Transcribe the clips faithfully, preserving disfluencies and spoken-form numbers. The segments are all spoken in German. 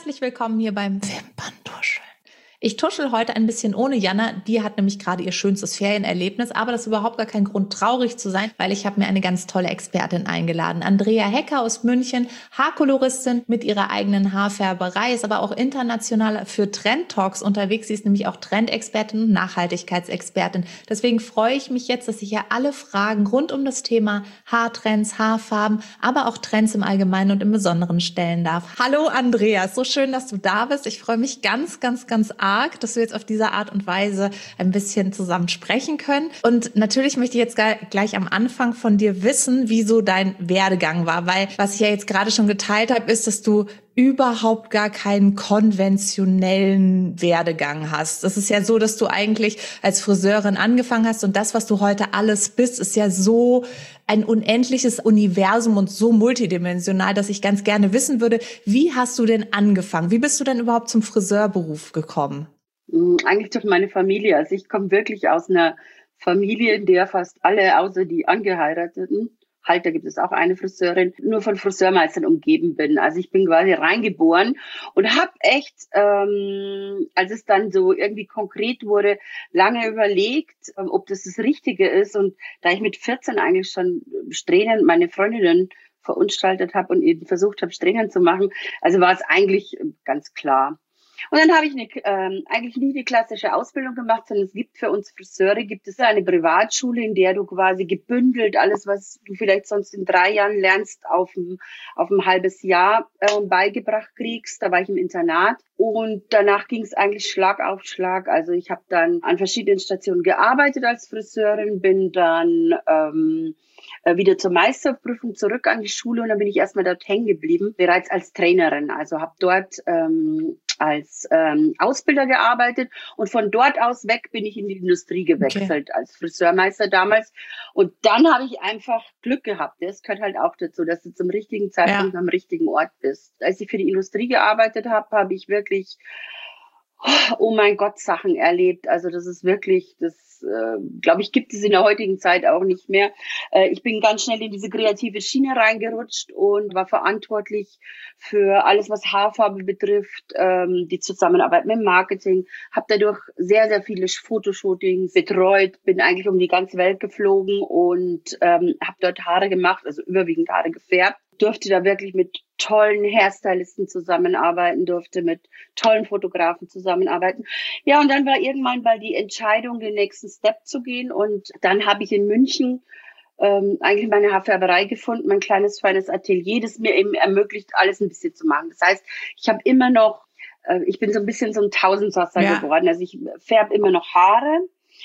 Herzlich willkommen hier beim Wimperntuscheln. Ich tuschel heute ein bisschen ohne Jana, die hat nämlich gerade ihr schönstes Ferienerlebnis, aber das ist überhaupt gar kein Grund, traurig zu sein, weil ich habe mir eine ganz tolle Expertin eingeladen. Andrea Hecker aus München, Haarkoloristin mit ihrer eigenen Haarfärberei, ist aber auch international für Trend-Talks unterwegs. Sie ist nämlich auch Trendexpertin und Nachhaltigkeitsexpertin. Deswegen freue ich mich jetzt, dass ich ja alle Fragen rund um das Thema Haartrends, Haarfarben, aber auch Trends im Allgemeinen und im Besonderen stellen darf. Hallo Andrea, so schön, dass du da bist. Ich freue mich ganz, ganz, ganz arg, dass wir jetzt auf diese Art und Weise ein bisschen zusammen sprechen können. Und natürlich möchte ich jetzt gleich am Anfang von dir wissen, wie so dein Werdegang war, weil was ich ja jetzt gerade schon geteilt habe, ist, dass du überhaupt gar keinen konventionellen Werdegang hast. Es ist ja so, dass du eigentlich als Friseurin angefangen hast und das, was du heute alles bist, ist ja so ein unendliches Universum und so multidimensional, dass ich ganz gerne wissen würde, wie hast du denn angefangen? Wie bist du denn überhaupt zum Friseurberuf gekommen? Eigentlich durch meine Familie. Also ich komme wirklich aus einer Familie, in der fast alle, außer die Angeheirateten, halt, da gibt es auch eine Friseurin, nur von Friseurmeistern umgeben bin. Also ich bin quasi reingeboren und habe echt, ähm, als es dann so irgendwie konkret wurde, lange überlegt, ob das das Richtige ist. Und da ich mit vierzehn eigentlich schon Strähnen meine Freundinnen verunstaltet habe und eben versucht habe, Strähnen zu machen, also war es eigentlich ganz klar. Und dann habe ich eine, ähm, eigentlich nie die klassische Ausbildung gemacht, sondern es gibt für uns Friseure, gibt es eine Privatschule, in der du quasi gebündelt alles, was du vielleicht sonst in drei Jahren lernst, auf ein, auf ein halbes Jahr äh, beigebracht kriegst. Da war ich im Internat und danach ging es eigentlich Schlag auf Schlag. Also ich habe dann an verschiedenen Stationen gearbeitet als Friseurin, bin dann ähm, wieder zur Meisterprüfung zurück an die Schule und dann bin ich erstmal dort hängen geblieben, bereits als Trainerin. Also habe dort ähm, als ähm, Ausbilder gearbeitet und von dort aus weg bin ich in die Industrie gewechselt, okay, als Friseurmeister damals. Und dann habe ich einfach Glück gehabt. Das gehört halt auch dazu, dass du zum richtigen Zeitpunkt ja. am richtigen Ort bist. Als ich für die Industrie gearbeitet habe, habe ich wirklich, oh mein Gott, Sachen erlebt. Also das ist wirklich, das äh, glaube ich, gibt es in der heutigen Zeit auch nicht mehr. Äh, ich bin ganz schnell in diese kreative Schiene reingerutscht und war verantwortlich für alles, was Haarfarbe betrifft, ähm, die Zusammenarbeit mit dem Marketing. Habe dadurch sehr, sehr viele Fotoshootings betreut, bin eigentlich um die ganze Welt geflogen und ähm, habe dort Haare gemacht, also überwiegend Haare gefärbt. Durfte da wirklich mit tollen Hairstylisten zusammenarbeiten, durfte mit tollen Fotografen zusammenarbeiten. Ja, und dann war irgendwann mal die Entscheidung, den nächsten Step zu gehen. Und dann habe ich in München ähm, eigentlich meine Haarfärberei gefunden, mein kleines, feines Atelier, das mir eben ermöglicht, alles ein bisschen zu machen. Das heißt, ich habe immer noch, äh, ich bin so ein bisschen so ein Tausendsasser ja. geworden. Also ich färbe immer noch Haare.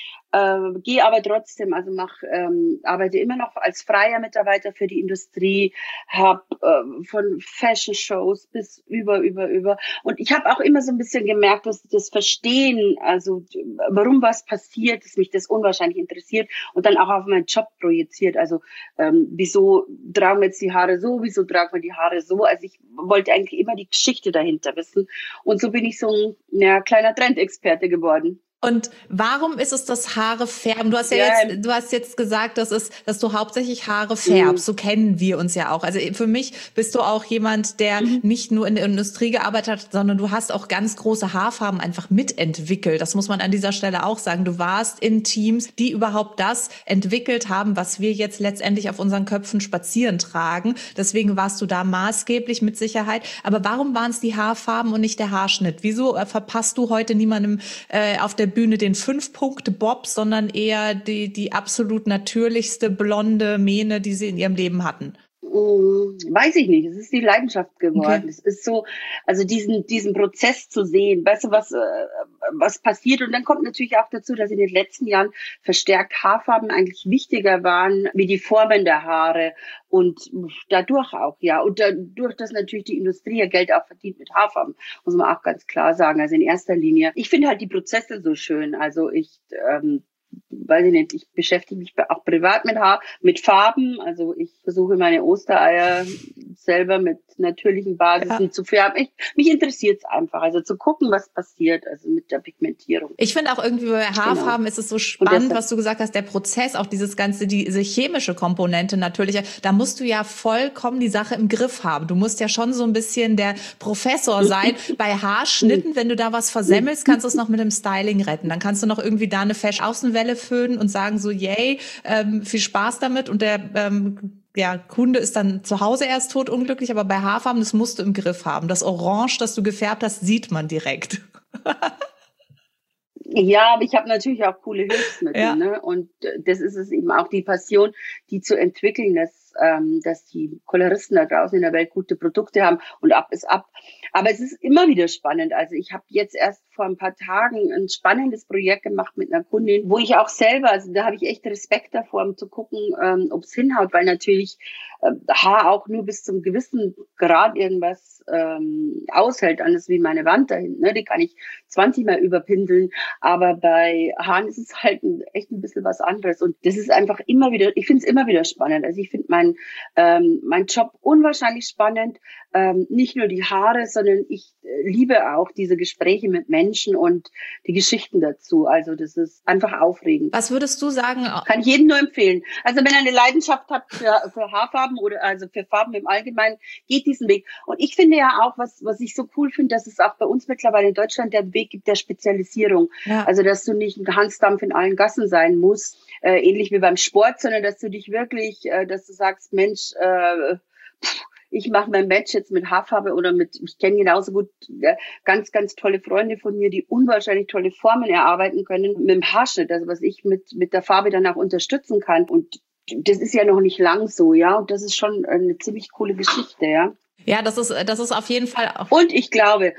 Äh, gehe aber trotzdem, also mach, ähm, arbeite immer noch als freier Mitarbeiter für die Industrie, habe äh, von Fashion-Shows bis über, über, über. Und ich habe auch immer so ein bisschen gemerkt, dass das Verstehen, also warum was passiert, dass mich das unwahrscheinlich interessiert und dann auch auf meinen Job projiziert. Also ähm, wieso tragen wir jetzt die Haare so, wieso tragen wir die Haare so? Also ich wollte eigentlich immer die Geschichte dahinter wissen. Und so bin ich so ein ja, kleiner Trendexperte geworden. Und warum ist es das Haare färben? Du hast ja, ja jetzt, du hast jetzt gesagt, dass es, dass du hauptsächlich Haare färbst. Mhm. So kennen wir uns ja auch. Also für mich bist du auch jemand, der mhm. nicht nur in der Industrie gearbeitet hat, sondern du hast auch ganz große Haarfarben einfach mitentwickelt. Das muss man an dieser Stelle auch sagen. Du warst in Teams, die überhaupt das entwickelt haben, was wir jetzt letztendlich auf unseren Köpfen spazieren tragen. Deswegen warst du da maßgeblich mit Sicherheit. Aber warum waren es die Haarfarben und nicht der Haarschnitt? Wieso äh, verpasst du heute niemandem äh, auf der Bühne den Fünf-Punkte-Bob, sondern eher die, die absolut natürlichste blonde Mähne, die sie in ihrem Leben hatten? Weiß ich nicht. Es ist die Leidenschaft geworden. Okay. Es ist so, also diesen, diesen Prozess zu sehen, weißt du, was, was passiert. Und dann kommt natürlich auch dazu, dass in den letzten Jahren verstärkt Haarfarben eigentlich wichtiger waren, wie die Formen der Haare. Und dadurch auch, ja. Und dadurch, dass natürlich die Industrie ja Geld auch verdient mit Haarfarben, muss man auch ganz klar sagen. Also in erster Linie. Ich finde halt die Prozesse so schön. Also ich, ähm, weiß ich nicht, ich beschäftige mich auch privat mit Haar, mit Farben. Also ich versuche meine Ostereier selber mit natürlichen Basisen ja. zu färben. Ich, mich interessiert es einfach, also zu gucken, was passiert, also mit der Pigmentierung. Ich finde auch irgendwie bei Haarfarben genau. ist es so spannend, was du gesagt hast, der Prozess, auch dieses ganze, diese chemische Komponente natürlich, da musst du ja vollkommen die Sache im Griff haben. Du musst ja schon so ein bisschen der Professor sein. Bei Haarschnitten, wenn du da was versemmelst, kannst du es noch mit dem Styling retten. Dann kannst du noch irgendwie da eine Fesch-Außenwelle föhnen und sagen so, yay, ähm, viel Spaß damit und der ähm, ja, Kunde ist dann zu Hause erst totunglücklich, aber bei Haarfarben, das musst du im Griff haben. Das Orange, das du gefärbt hast, sieht man direkt. Ja, aber ich habe natürlich auch coole Hilfsmittel, ja. ne? Und das ist es eben auch, die Passion, die zu entwickeln, dass, ähm, dass die Koloristen da draußen in der Welt gute Produkte haben und ab ist ab. Aber es ist immer wieder spannend. Also ich habe jetzt erst vor ein paar Tagen ein spannendes Projekt gemacht mit einer Kundin, wo ich auch selber, also da habe ich echt Respekt davor, um zu gucken, ähm, ob es hinhaut, weil natürlich äh, Haar auch nur bis zum gewissen Grad irgendwas ähm, aushält, anders wie meine Wand da hinten. Ne? Die kann ich zwanzig Mal überpinseln, aber bei Haaren ist es halt ein, echt ein bisschen was anderes. Und das ist einfach immer wieder, ich finde es immer wieder spannend. Also ich finde mein, ähm, mein Job unwahrscheinlich spannend. Ähm, nicht nur die Haare, sondern ich äh, liebe auch diese Gespräche mit Menschen und die Geschichten dazu. Also das ist einfach aufregend. Was würdest du sagen? Kann ich jedem nur empfehlen. Also wenn er eine Leidenschaft hat für, für Haarfarben oder also für Farben im Allgemeinen, geht diesen Weg. Und ich finde ja auch, was, was ich so cool finde, dass es auch bei uns mittlerweile in Deutschland der Weg gibt der Spezialisierung. Ja. Also dass du nicht ein Hansdampf in allen Gassen sein musst, äh, ähnlich wie beim Sport, sondern dass du dich wirklich, äh, dass du sagst, Mensch, äh, pff, ich mache mein Match jetzt mit Haarfarbe oder mit, ich kenne genauso gut ja, ganz, ganz tolle Freunde von mir, die unwahrscheinlich tolle Formen erarbeiten können mit dem Haarschnitt, also was ich mit, mit der Farbe dann auch unterstützen kann. Und das ist ja noch nicht lang so, ja, und das ist schon eine ziemlich coole Geschichte, ja. Ja, das ist, das ist auf jeden Fall auch. Und ich glaube,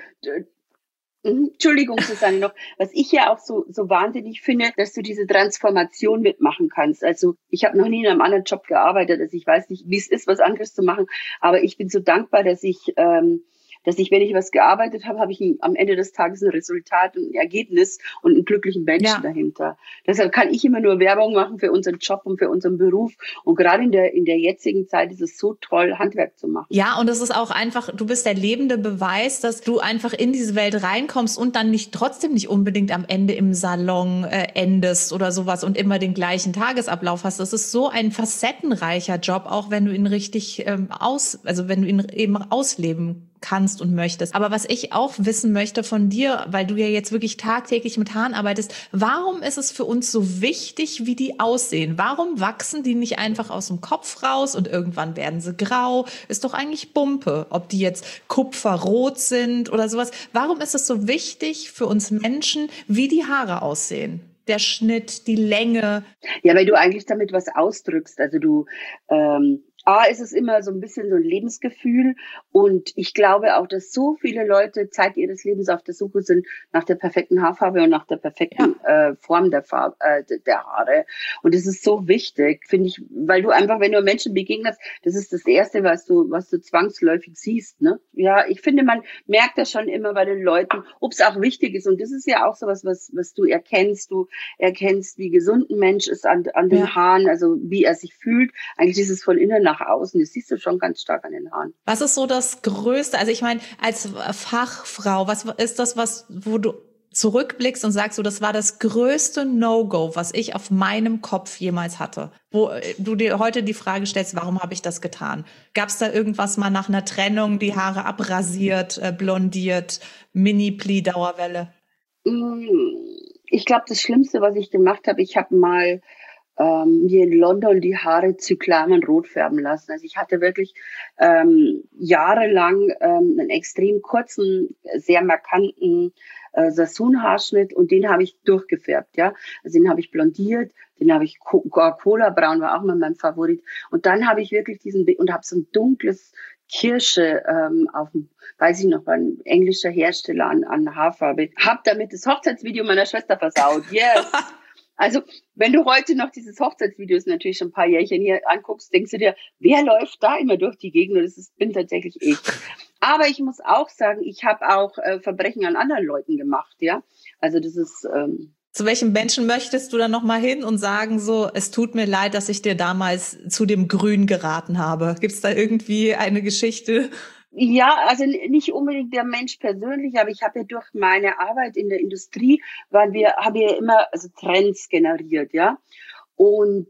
Entschuldigung, Susanne, noch, was ich ja auch so so wahnsinnig finde, dass du diese Transformation mitmachen kannst. Also ich habe noch nie in einem anderen Job gearbeitet, also ich weiß nicht, wie es ist, was anderes zu machen, aber ich bin so dankbar, dass ich, ähm, dass ich, wenn ich was gearbeitet habe, habe ich ein, am Ende des Tages ein Resultat, ein Ergebnis und einen glücklichen Menschen ja. dahinter. Deshalb kann ich immer nur Werbung machen für unseren Job und für unseren Beruf. Und gerade in der in der jetzigen Zeit ist es so toll, Handwerk zu machen. Ja, und es ist auch einfach, du bist der lebende Beweis, dass du einfach in diese Welt reinkommst und dann nicht trotzdem nicht unbedingt am Ende im Salon äh, endest oder sowas und immer den gleichen Tagesablauf hast. Das ist so ein facettenreicher Job, auch wenn du ihn richtig ähm, aus, also wenn du ihn eben ausleben kannst und möchtest. Aber was ich auch wissen möchte von dir, weil du ja jetzt wirklich tagtäglich mit Haaren arbeitest, warum ist es für uns so wichtig, wie die aussehen? Warum wachsen die nicht einfach aus dem Kopf raus und irgendwann werden sie grau? Ist doch eigentlich Bumpe, ob die jetzt kupferrot sind oder sowas. Warum ist es so wichtig für uns Menschen, wie die Haare aussehen? Der Schnitt, die Länge. Ja, weil du eigentlich damit was ausdrückst. Also du ähm A, ist es immer so ein bisschen so ein Lebensgefühl und ich glaube auch, dass so viele Leute Zeit ihres Lebens auf der Suche sind nach der perfekten Haarfarbe und nach der perfekten ja. äh, Form der Farbe, äh, der Haare. Und das ist so wichtig, finde ich, weil du einfach, wenn du Menschen begegnest, das ist das Erste, was du, was du zwangsläufig siehst, ne? Ja, ich finde, man merkt das schon immer bei den Leuten, ob es auch wichtig ist. Und das ist ja auch sowas, was, was du erkennst. Du erkennst, wie gesund ein Mensch ist an, an den ja. Haaren, also wie er sich fühlt. Eigentlich ist es von innen nach außen. Das siehst du schon ganz stark an den Haaren. Was ist so das Größte? Also ich meine, als Fachfrau, was ist das, was, wo du zurückblickst und sagst, so, das war das größte No-Go, was ich auf meinem Kopf jemals hatte? Wo du dir heute die Frage stellst, warum habe ich das getan? Gab es da irgendwas mal nach einer Trennung, die Haare abrasiert, äh, blondiert, Mini-Pli-Dauerwelle? Ich glaube, das Schlimmste, was ich gemacht habe, ich habe mal ähm, mir in London die Haare zyklamenrot färben lassen. Also ich hatte wirklich ähm, jahrelang ähm, einen extrem kurzen, sehr markanten äh, Sassoon-Haarschnitt und den habe ich durchgefärbt, ja. Also den habe ich blondiert, den habe ich Coca-Cola-braun, war auch mal mein Favorit. Und dann habe ich wirklich diesen, und habe so ein dunkles Kirsche ähm, auf dem, weiß ich noch, ein englischer Hersteller an, an Haarfarbe. Hab damit das Hochzeitsvideo meiner Schwester versaut. Yes! Also, wenn du heute noch dieses Hochzeitsvideo, ist natürlich schon ein paar Jährchen hier anguckst, denkst du dir, wer läuft da immer durch die Gegend? Und das ist, bin tatsächlich ich. Aber ich muss auch sagen, ich habe auch äh, Verbrechen an anderen Leuten gemacht, ja. Also das ist, ähm, Zu welchem Menschen möchtest du dann nochmal hin und sagen so, es tut mir leid, dass ich dir damals zu dem Grün geraten habe? Gibt es da irgendwie eine Geschichte? Ja, also nicht unbedingt der Mensch persönlich, aber ich habe ja durch meine Arbeit in der Industrie, weil wir haben ja immer also Trends generiert, ja. Und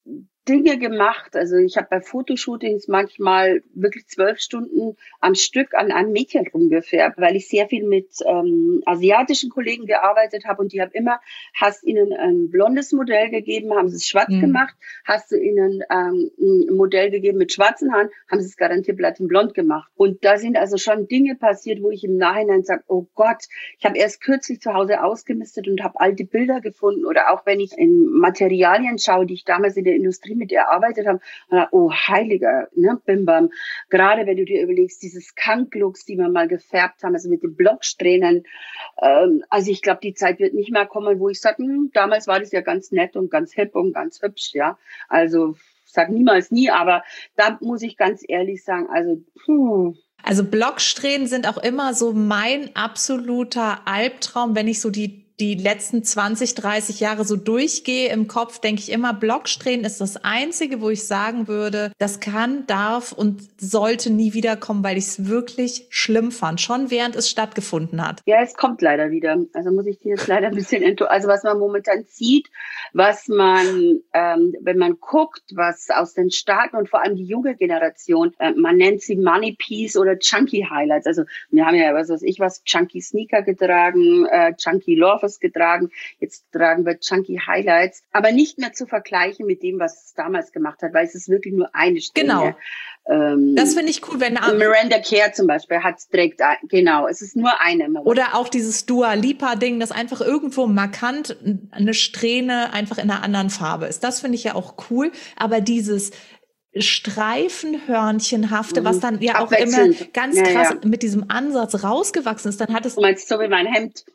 Dinge gemacht. Also ich habe bei Fotoshootings manchmal wirklich zwölf Stunden am Stück an einem Mädchen rumgefärbt, weil ich sehr viel mit ähm, asiatischen Kollegen gearbeitet habe und die haben immer, hast ihnen ein blondes Modell gegeben, haben sie es schwarz mhm. gemacht, hast du ihnen ähm, ein Modell gegeben mit schwarzen Haaren, haben sie es garantiert plattinblond gemacht. Und da sind also schon Dinge passiert, wo ich im Nachhinein sage, oh Gott, ich habe erst kürzlich zu Hause ausgemistet und habe alte Bilder gefunden oder auch wenn ich in Materialien schaue, die ich damals in der Industrie mit erarbeitet haben, oh heiliger, ne, Bimbam. Gerade wenn du dir überlegst, dieses Kanklooks, die wir mal gefärbt haben, also mit den Blocksträhnen, ähm, also ich glaube, die Zeit wird nicht mehr kommen, wo ich sage, hm, damals war das ja ganz nett und ganz hip und ganz hübsch, ja. Also ich sage niemals nie, aber da muss ich ganz ehrlich sagen, also puh. Also Blocksträhnen sind auch immer so mein absoluter Albtraum, wenn ich so die die letzten zwanzig, dreißig Jahre so durchgehe im Kopf, denke ich immer, Blocksträhnen ist das Einzige, wo ich sagen würde, das kann, darf und sollte nie wiederkommen, weil ich es wirklich schlimm fand, schon während es stattgefunden hat. Ja, es kommt leider wieder. Also muss ich dir jetzt leider ein bisschen enttäuschen. Also was man momentan sieht, was man, ähm, wenn man guckt, was aus den Staaten und vor allem die junge Generation, äh, man nennt sie Money Piece oder Chunky Highlights. Also wir haben ja, was weiß ich was, Chunky Sneaker getragen, äh, Chunky Love getragen. Jetzt tragen wir Chunky Highlights, aber nicht mehr zu vergleichen mit dem, was es damals gemacht hat, weil es ist wirklich nur eine Stelle. Genau. Ähm, das finde ich cool, wenn Miranda Kerr zum Beispiel hat trägt genau. Es ist nur eine. Oder auch dieses Dua Lipa Ding, das einfach irgendwo markant eine Strähne einfach in einer anderen Farbe ist. Das finde ich ja auch cool. Aber dieses Streifenhörnchenhafte, mhm. was dann ja auch immer ganz krass ja, ja. mit diesem Ansatz rausgewachsen ist, dann hat es. Du meinst so wie mein Hemd.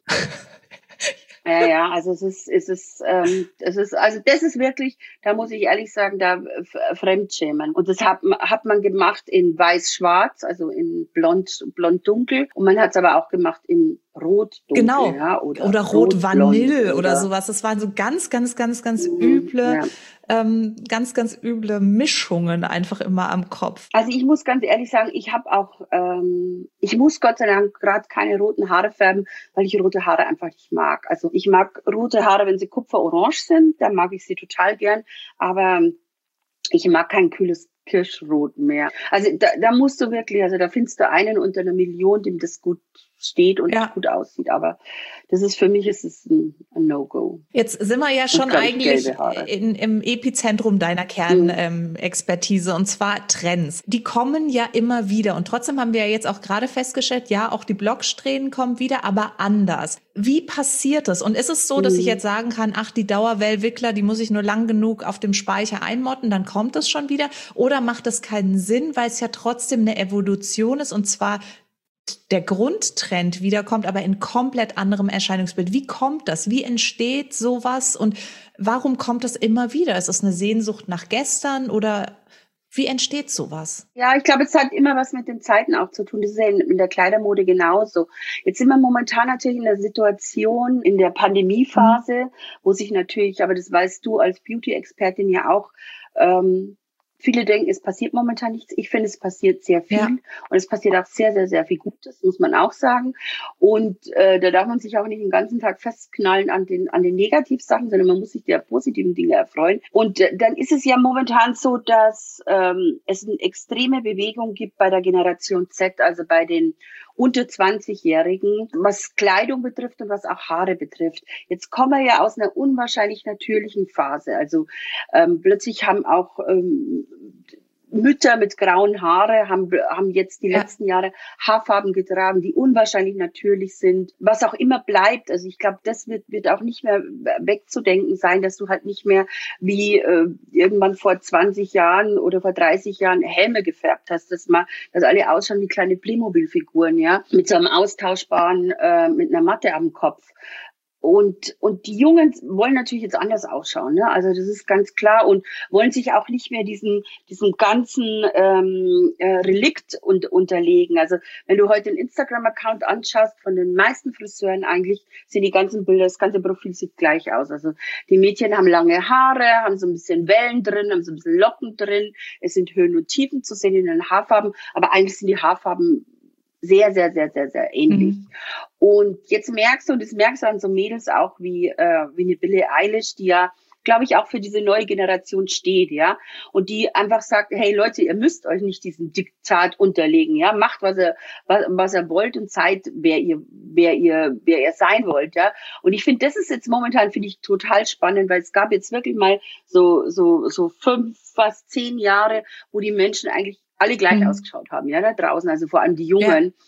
Ja, ja, also es ist, es ist, ähm, es ist, also das ist wirklich, da muss ich ehrlich sagen, da fremdschämen. Und das hat, hat man gemacht in weiß-schwarz, also in blond, blond-dunkel. Und man hat es aber auch gemacht in rot-dunkel. Genau. Ja, oder oder rot-vanille oder sowas. Das waren so ganz, ganz, ganz, ganz mhm, üble, ja. ähm, ganz, ganz üble Mischungen einfach immer am Kopf. Also ich muss ganz ehrlich sagen, ich habe auch, ähm, ich muss Gott sei Dank gerade keine roten Haare färben, weil ich rote Haare einfach nicht mag. Also ich mag rote Haare, wenn sie kupferorange sind, dann mag ich sie total gern, aber ich mag kein kühles Kirschrot mehr. Also da, da musst du wirklich, also da findest du einen unter einer Million, dem das gut steht und ja. gut aussieht. Aber das ist für mich ist es ein, ein No-Go. Jetzt sind wir ja schon eigentlich in, im Epizentrum deiner Kernexpertise, mhm. ähm, und zwar Trends. Die kommen ja immer wieder und trotzdem haben wir ja jetzt auch gerade festgestellt, ja, auch die Blocksträhnen kommen wieder, aber anders. Wie passiert das? Und ist es so, dass mhm. ich jetzt sagen kann, ach, die Dauerwellwickler, die muss ich nur lang genug auf dem Speicher einmotten, dann kommt es schon wieder? Oder macht das keinen Sinn, weil es ja trotzdem eine Evolution ist und zwar der Grundtrend wiederkommt, aber in komplett anderem Erscheinungsbild. Wie kommt das? Wie entsteht sowas? Und warum kommt das immer wieder? Ist es eine Sehnsucht nach gestern oder wie entsteht sowas? Ja, ich glaube, es hat immer was mit den Zeiten auch zu tun. Das ist ja in, in der Kleidermode genauso. Jetzt sind wir momentan natürlich in der Situation, in der Pandemiephase, mhm. wo sich natürlich, aber das weißt du als Beauty-Expertin ja auch, ähm, viele denken, es passiert momentan nichts. Ich finde, es passiert sehr viel. Ja. Und es passiert auch sehr, sehr, sehr viel Gutes, muss man auch sagen. Und äh, da darf man sich auch nicht den ganzen Tag festknallen an den an den Negativsachen, sondern man muss sich der positiven Dinge erfreuen. Und äh, dann ist es ja momentan so, dass ähm, es eine extreme Bewegung gibt bei der Generation Z, also bei den unter zwanzigjährigen, was Kleidung betrifft und was auch Haare betrifft. Jetzt kommen wir ja aus einer unwahrscheinlich natürlichen Phase. Also ähm, plötzlich haben auch ähm, Mütter mit grauen Haare haben, haben jetzt die ja. letzten Jahre Haarfarben getragen, die unwahrscheinlich natürlich sind. Was auch immer bleibt, also ich glaube, das wird, wird auch nicht mehr wegzudenken sein, dass du halt nicht mehr wie äh, irgendwann vor zwanzig Jahren oder vor dreißig Jahren Helme gefärbt hast, dass man, dass alle ausschauen wie kleine Playmobil-Figuren, ja, mit so einem austauschbaren, äh, mit einer Matte am Kopf. Und, und die Jungen wollen natürlich jetzt anders ausschauen, ne? Also das ist ganz klar und wollen sich auch nicht mehr diesem, diesem ganzen ähm, äh, Relikt und, unterlegen. Also wenn du heute den Instagram-Account anschaust, von den meisten Friseuren eigentlich, sehen die ganzen Bilder, das ganze Profil sieht gleich aus. Also die Mädchen haben lange Haare, haben so ein bisschen Wellen drin, haben so ein bisschen Locken drin. Es sind Höhen und Tiefen zu sehen in den Haarfarben, aber eigentlich sind die Haarfarben sehr, sehr, sehr, sehr, sehr ähnlich. Mhm. Und jetzt merkst du, und das merkst du an so Mädels auch wie, äh, wie eine Billie Eilish, die ja, glaube ich, auch für diese neue Generation steht, ja. Und die einfach sagt, hey Leute, ihr müsst euch nicht diesem Diktat unterlegen, ja. Macht, was ihr, was, was ihr wollt und seid, wer ihr, wer ihr, wer ihr sein wollt, ja. Und ich finde, das ist jetzt momentan, finde ich, total spannend, weil es gab jetzt wirklich mal so, so, so fünf, fast zehn Jahre, wo die Menschen eigentlich alle gleich mhm. ausgeschaut haben, ja, da draußen, also vor allem die Jungen. Ja.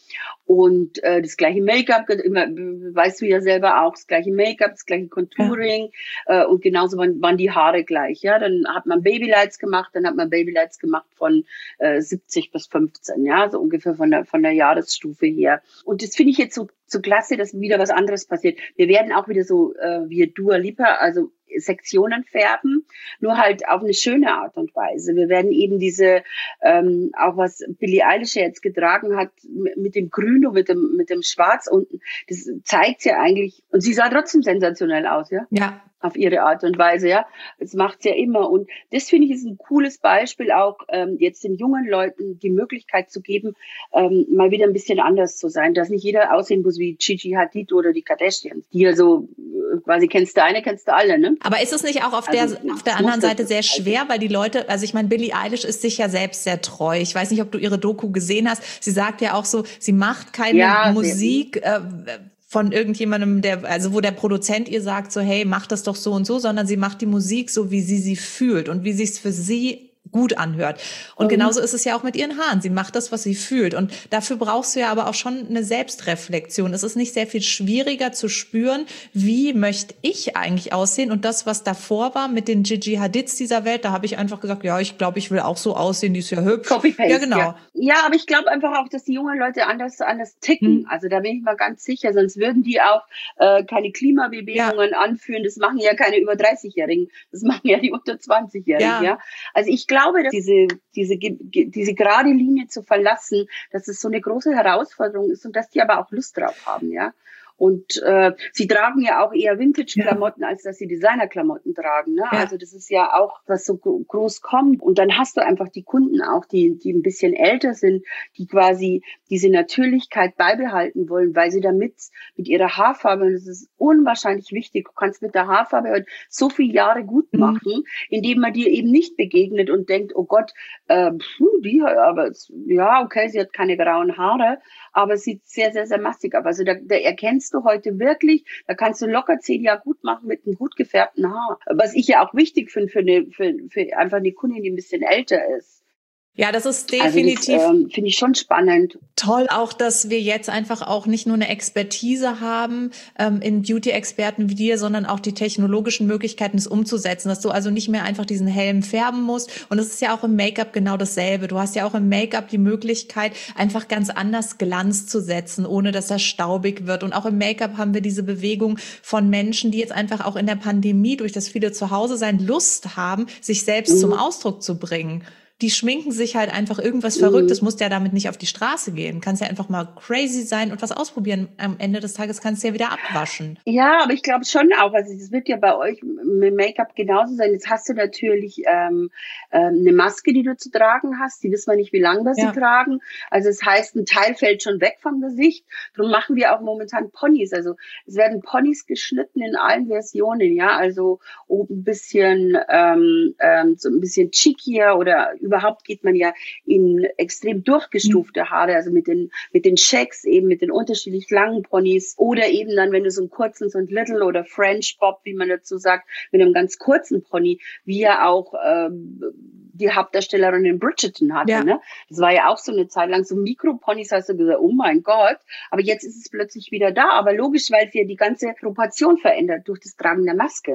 Und äh, das gleiche Make-up, immer, weißt du ja selber auch, das gleiche Make-up, das gleiche Contouring ja. äh, und genauso waren, waren die Haare gleich, ja. Dann hat man Babylights gemacht, dann hat man Babylights gemacht von äh, siebzig bis fünfzehn, ja, so ungefähr von der von der Jahresstufe her. Und das finde ich jetzt so so klasse, dass wieder was anderes passiert. Wir werden auch wieder so äh, wie Dua Lipa, also Sektionen färben, nur halt auf eine schöne Art und Weise. Wir werden eben diese, ähm, auch was Billie Eilish jetzt getragen hat, mit dem Grün und mit dem, mit dem Schwarz unten, das zeigt ja eigentlich, und sie sah trotzdem sensationell aus, ja? Ja. Auf ihre Art und Weise, ja. Das macht's ja immer. Und das finde ich ist ein cooles Beispiel auch, ähm, jetzt den jungen Leuten die Möglichkeit zu geben, ähm, mal wieder ein bisschen anders zu sein. Dass nicht jeder aussehen muss wie Gigi Hadid oder die Kardashians. Die ja so, quasi kennst du eine, kennst du alle, ne? Aber ist es nicht auch auf also, der, auf der anderen Seite sehr schwer, weil die Leute, also ich meine, Billie Eilish ist sich ja selbst sehr treu. Ich weiß nicht, ob du ihre Doku gesehen hast. Sie sagt ja auch so, sie macht keine ja, Musik, äh, von irgendjemandem, der, also wo der Produzent ihr sagt so, hey, mach das doch so und so, sondern sie macht die Musik so, wie sie sie fühlt und wie sich's für sie gut anhört. Und mhm. genauso ist es ja auch mit ihren Haaren. Sie macht das, was sie fühlt. Und dafür brauchst du ja aber auch schon eine Selbstreflexion. Es ist nicht sehr viel schwieriger zu spüren, wie möchte ich eigentlich aussehen? Und das, was davor war mit den Gigi Hadids dieser Welt, da habe ich einfach gesagt, ja, ich glaube, ich will auch so aussehen, die ist ja hübsch. Copy-Paste. Ja, genau. Ja, ja, aber ich glaube einfach auch, dass die jungen Leute anders, anders ticken. Mhm. Also da bin ich mal ganz sicher. Sonst würden die auch äh, keine Klimabewegungen ja. anführen. Das machen ja keine über dreißig-Jährigen. Das machen ja die unter zwanzig-Jährigen. Ja. ja. Also ich Ich glaube, dass diese, diese, diese gerade Linie zu verlassen, dass es so eine große Herausforderung ist und dass die aber auch Lust drauf haben, ja. Und äh, sie tragen ja auch eher Vintage-Klamotten, ja. als dass sie Designer-Klamotten tragen. Ne? Ja. Also das ist ja auch, was so groß kommt. Und dann hast du einfach die Kunden auch, die die ein bisschen älter sind, die quasi diese Natürlichkeit beibehalten wollen, weil sie damit mit ihrer Haarfarbe, und das ist unwahrscheinlich wichtig, du kannst mit der Haarfarbe halt so viele Jahre gut machen, mhm. indem man dir eben nicht begegnet und denkt, oh Gott, äh, die, aber ja, okay, sie hat keine grauen Haare, aber es sieht sehr, sehr, sehr massig aus. Also da, da erkennst du heute wirklich, da kannst du locker zehn Jahre gut machen mit einem gut gefärbten Haar. Was ich ja auch wichtig finde für, eine, für, für einfach eine Kundin, die ein bisschen älter ist. Ja, das ist definitiv also ähm, finde ich schon spannend. Toll auch, dass wir jetzt einfach auch nicht nur eine Expertise haben ähm, in Beauty-Experten wie dir, sondern auch die technologischen Möglichkeiten, es umzusetzen, dass du also nicht mehr einfach diesen Helm färben musst. Und es ist ja auch im Make-up genau dasselbe. Du hast ja auch im Make-up die Möglichkeit, einfach ganz anders Glanz zu setzen, ohne dass das staubig wird. Und auch im Make-up haben wir diese Bewegung von Menschen, die jetzt einfach auch in der Pandemie, durch das viele zu Hause sein, Lust haben, sich selbst mhm. zum Ausdruck zu bringen. Die schminken sich halt einfach irgendwas Verrücktes, musst ja damit nicht auf die Straße gehen. Kannst ja einfach mal crazy sein und was ausprobieren. Am Ende des Tages kannst du ja wieder abwaschen. Ja, aber ich glaube schon auch, also das wird ja bei euch mit Make-up genauso sein. Jetzt hast du natürlich ähm, ähm, eine Maske, die du zu tragen hast. Die wissen wir nicht, wie lange wir ja. sie tragen. Also das heißt, ein Teil fällt schon weg vom Gesicht. Darum machen wir auch momentan Ponys. Also es werden Ponys geschnitten in allen Versionen, ja. Also oben ein bisschen ähm, ähm, so ein bisschen chickier oder überhaupt geht man ja in extrem durchgestufte Haare, also mit den mit den Shaggs eben, mit den unterschiedlich langen Ponys oder eben dann, wenn du so einen kurzen, so ein Little oder French Bob, wie man dazu sagt, mit einem ganz kurzen Pony, wie ja auch ähm, die Hauptdarstellerin in Bridgerton hatte. Ja. Ne? Das war ja auch so eine Zeit lang so Mikroponys, hast du gesagt, oh mein Gott, aber jetzt ist es plötzlich wieder da, aber logisch, weil es ja die ganze Proportion verändert durch das Tragen der Maske, ne?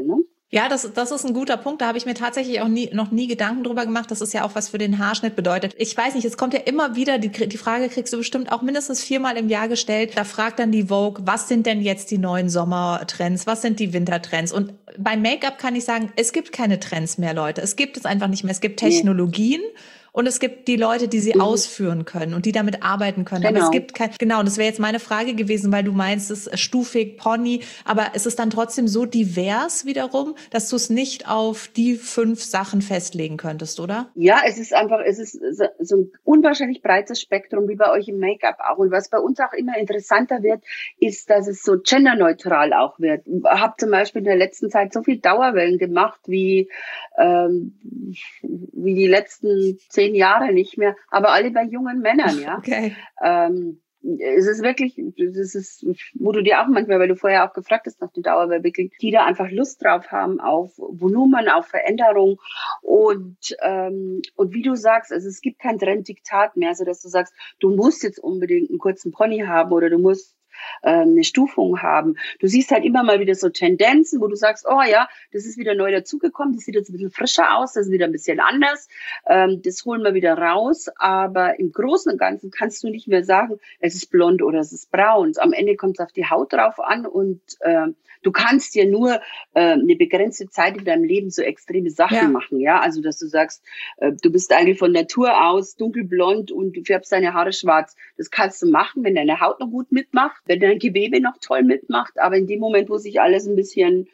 Ja, das, das ist ein guter Punkt. Da habe ich mir tatsächlich auch nie, noch nie Gedanken drüber gemacht. Das ist ja auch was für den Haarschnitt bedeutet. Ich weiß nicht, es kommt ja immer wieder, die, die Frage kriegst du bestimmt auch mindestens viermal im Jahr gestellt. Da fragt dann die Vogue, was sind denn jetzt die neuen Sommertrends? Was sind die Wintertrends? Und beim Make-up kann ich sagen, es gibt keine Trends mehr, Leute. Es gibt es einfach nicht mehr. Es gibt Technologien. Nee. Und es gibt die Leute, die sie mhm. ausführen können und die damit arbeiten können. Genau. Aber es gibt kein, genau, das wäre jetzt meine Frage gewesen, weil du meinst, es ist stufig, Pony, aber es ist dann trotzdem so divers wiederum, dass du es nicht auf die fünf Sachen festlegen könntest, oder? Ja, es ist einfach, es ist so ein unwahrscheinlich breites Spektrum, wie bei euch im Make-up auch. Und was bei uns auch immer interessanter wird, ist, dass es so genderneutral auch wird. Ich habe zum Beispiel in der letzten Zeit so viel Dauerwellen gemacht, wie, ähm, wie die letzten zehn Jahre nicht mehr, aber alle bei jungen Männern, ja. Okay. Ähm, es ist wirklich, das ist, wo du dir auch manchmal, weil du vorher auch gefragt hast nach den Dauerwerbewickeln, die da einfach Lust drauf haben auf Volumen, auf Veränderung und ähm, und wie du sagst, also es gibt kein Trenddiktat mehr, also dass du sagst, du musst jetzt unbedingt einen kurzen Pony haben oder du musst eine Stufung haben. Du siehst halt immer mal wieder so Tendenzen, wo du sagst, oh ja, das ist wieder neu dazugekommen, das sieht jetzt ein bisschen frischer aus, das ist wieder ein bisschen anders, ähm, das holen wir wieder raus, aber im Großen und Ganzen kannst du nicht mehr sagen, es ist blond oder es ist braun. Am Ende kommt es auf die Haut drauf an und äh, du kannst dir nur äh, eine begrenzte Zeit in deinem Leben so extreme Sachen ja. machen, ja, also dass du sagst, äh, du bist eigentlich von Natur aus dunkelblond und du färbst deine Haare schwarz. Das kannst du machen, wenn deine Haut noch gut mitmacht, wenn dein Gewebe noch toll mitmacht, aber in dem Moment, wo sich alles ein bisschen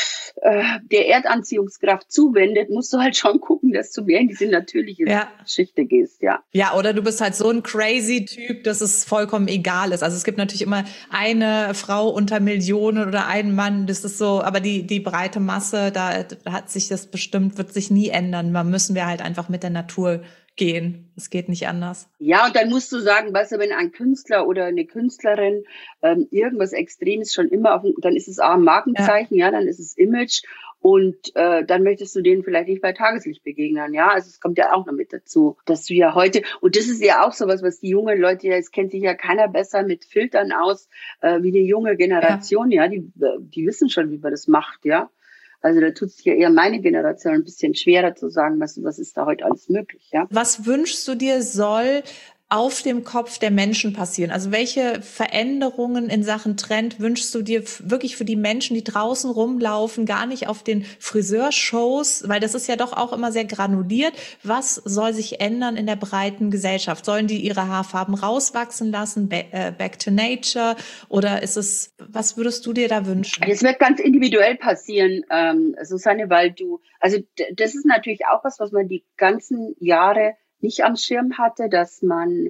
äh, der Erdanziehungskraft zuwendet, musst du halt schon gucken, dass du mehr in diese natürliche ja. Geschichte gehst, ja. Ja, oder du bist halt so ein crazy Typ, dass es vollkommen egal ist. Also es gibt natürlich immer eine Frau unter Millionen oder einen Mann, das ist so, aber die die breite Masse, da hat sich das bestimmt, wird sich nie ändern. Da müssen wir halt einfach mit der Natur gehen. Es geht nicht anders. Ja, und dann musst du sagen, weißt du, wenn ein Künstler oder eine Künstlerin ähm, irgendwas Extremes schon immer auf, dann ist es auch ein Markenzeichen, ja, ja dann ist es Image und äh, dann möchtest du denen vielleicht nicht bei Tageslicht begegnen, ja, also es kommt ja auch noch mit dazu, dass du ja heute, und das ist ja auch sowas, was die jungen Leute, ja, es kennt sich ja keiner besser mit Filtern aus äh, wie die junge Generation, ja, ja die, die wissen schon, wie man das macht, ja. Also da tut sich ja eher meine Generation ein bisschen schwerer zu sagen, was, was ist da heute alles möglich, ja. Was wünschst du dir soll auf dem Kopf der Menschen passieren? Also welche Veränderungen in Sachen Trend wünschst du dir wirklich für die Menschen, die draußen rumlaufen, gar nicht auf den Friseurshows, weil das ist ja doch auch immer sehr granuliert. Was soll sich ändern in der breiten Gesellschaft? Sollen die ihre Haarfarben rauswachsen lassen, back to nature? Oder ist es, was würdest du dir da wünschen? Es wird ganz individuell passieren, ähm, Susanne, weil du, also das ist natürlich auch was, was man die ganzen Jahre nicht am Schirm hatte, dass man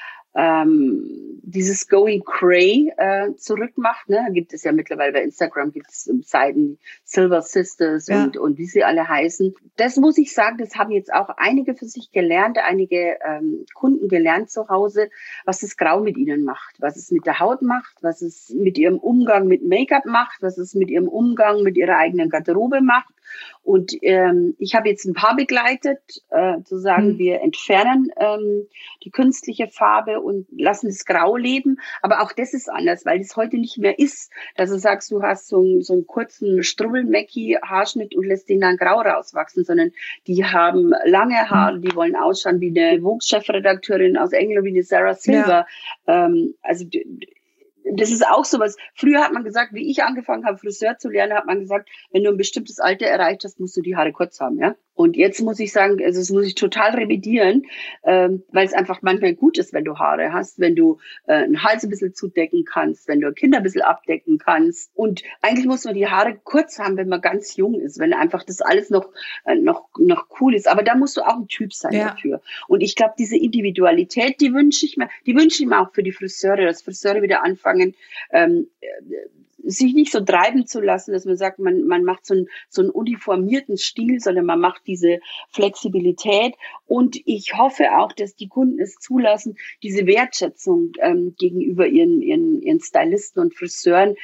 ähm, dieses Going Cray äh, zurückmacht. Ne? Da gibt es ja mittlerweile bei Instagram, gibt es Seiten Silver Sisters ja. und, und wie sie alle heißen. Das muss ich sagen, das haben jetzt auch einige für sich gelernt, einige ähm, Kunden gelernt zu Hause, was das Grau mit ihnen macht, was es mit der Haut macht, was es mit ihrem Umgang mit Make-up macht, was es mit ihrem Umgang mit ihrer eigenen Garderobe macht. Und ähm, ich habe jetzt ein paar begleitet, äh, zu sagen, mhm. wir entfernen ähm, die künstliche Farbe und lassen das Grau leben. Aber auch das ist anders, weil das heute nicht mehr ist, dass du sagst, du hast so, einen, so einen kurzen Strubbel-Mackie-Haarschnitt und lässt den dann grau rauswachsen, sondern die haben lange Haare, die wollen ausschauen wie eine Vogue-Chefredakteurin aus England, wie eine Sarah Silver. Ja. Ähm, also das ist auch sowas. Früher hat man gesagt, wie ich angefangen habe, Friseur zu lernen, hat man gesagt, wenn du ein bestimmtes Alter erreicht hast, musst du die Haare kurz haben, ja. Und jetzt muss ich sagen, also das muss ich total revidieren, ähm, weil es einfach manchmal gut ist, wenn du Haare hast, wenn du äh, einen Hals ein bisschen zudecken kannst, wenn du Kinder ein bisschen abdecken kannst. Und eigentlich muss man die Haare kurz haben, wenn man ganz jung ist, wenn einfach das alles noch äh, noch noch cool ist. Aber da musst du auch ein Typ sein ja. dafür. Und ich glaube, diese Individualität, die wünsche ich mir, die wünsche ich mir auch für die Friseure, dass Friseure wieder anfangen, ähm, sich nicht so treiben zu lassen, dass man sagt, man, man macht so einen, so einen uniformierten Stil, sondern man macht diese Flexibilität. Und ich hoffe auch, dass die Kunden es zulassen, diese Wertschätzung ähm, gegenüber ihren, ihren, ihren Stylisten und Friseuren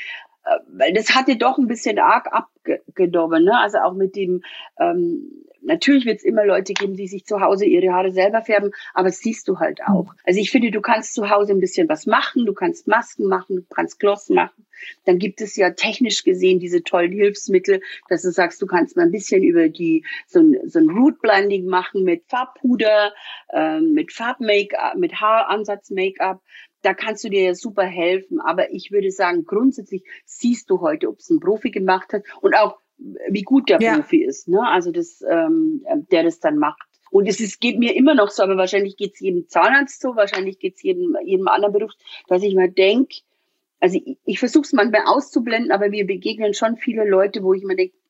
weil das hatte doch ein bisschen arg abgenommen, ne? Also auch mit dem, ähm, natürlich wird es immer Leute geben, die sich zu Hause ihre Haare selber färben, aber das siehst du halt auch. Also ich finde, du kannst zu Hause ein bisschen was machen, du kannst Masken machen, du kannst Gloss machen. Dann gibt es ja technisch gesehen diese tollen Hilfsmittel, dass du sagst, du kannst mal ein bisschen über die so ein, so ein Root Blending machen mit Farbpuder, ähm, mit Farb-Make-up, mit Haaransatz-Make-up. Da kannst du dir ja super helfen. Aber ich würde sagen, grundsätzlich siehst du heute, ob es ein Profi gemacht hat und auch wie gut der ja. Profi ist, ne? Also das, ähm, der das dann macht. Und es ist, geht mir immer noch so, aber wahrscheinlich geht es jedem Zahnarzt so, wahrscheinlich geht es jedem, jedem anderen Beruf, dass ich mal denke, also ich, ich versuche es manchmal auszublenden, aber wir begegnen schon viele Leute, wo ich mir denke,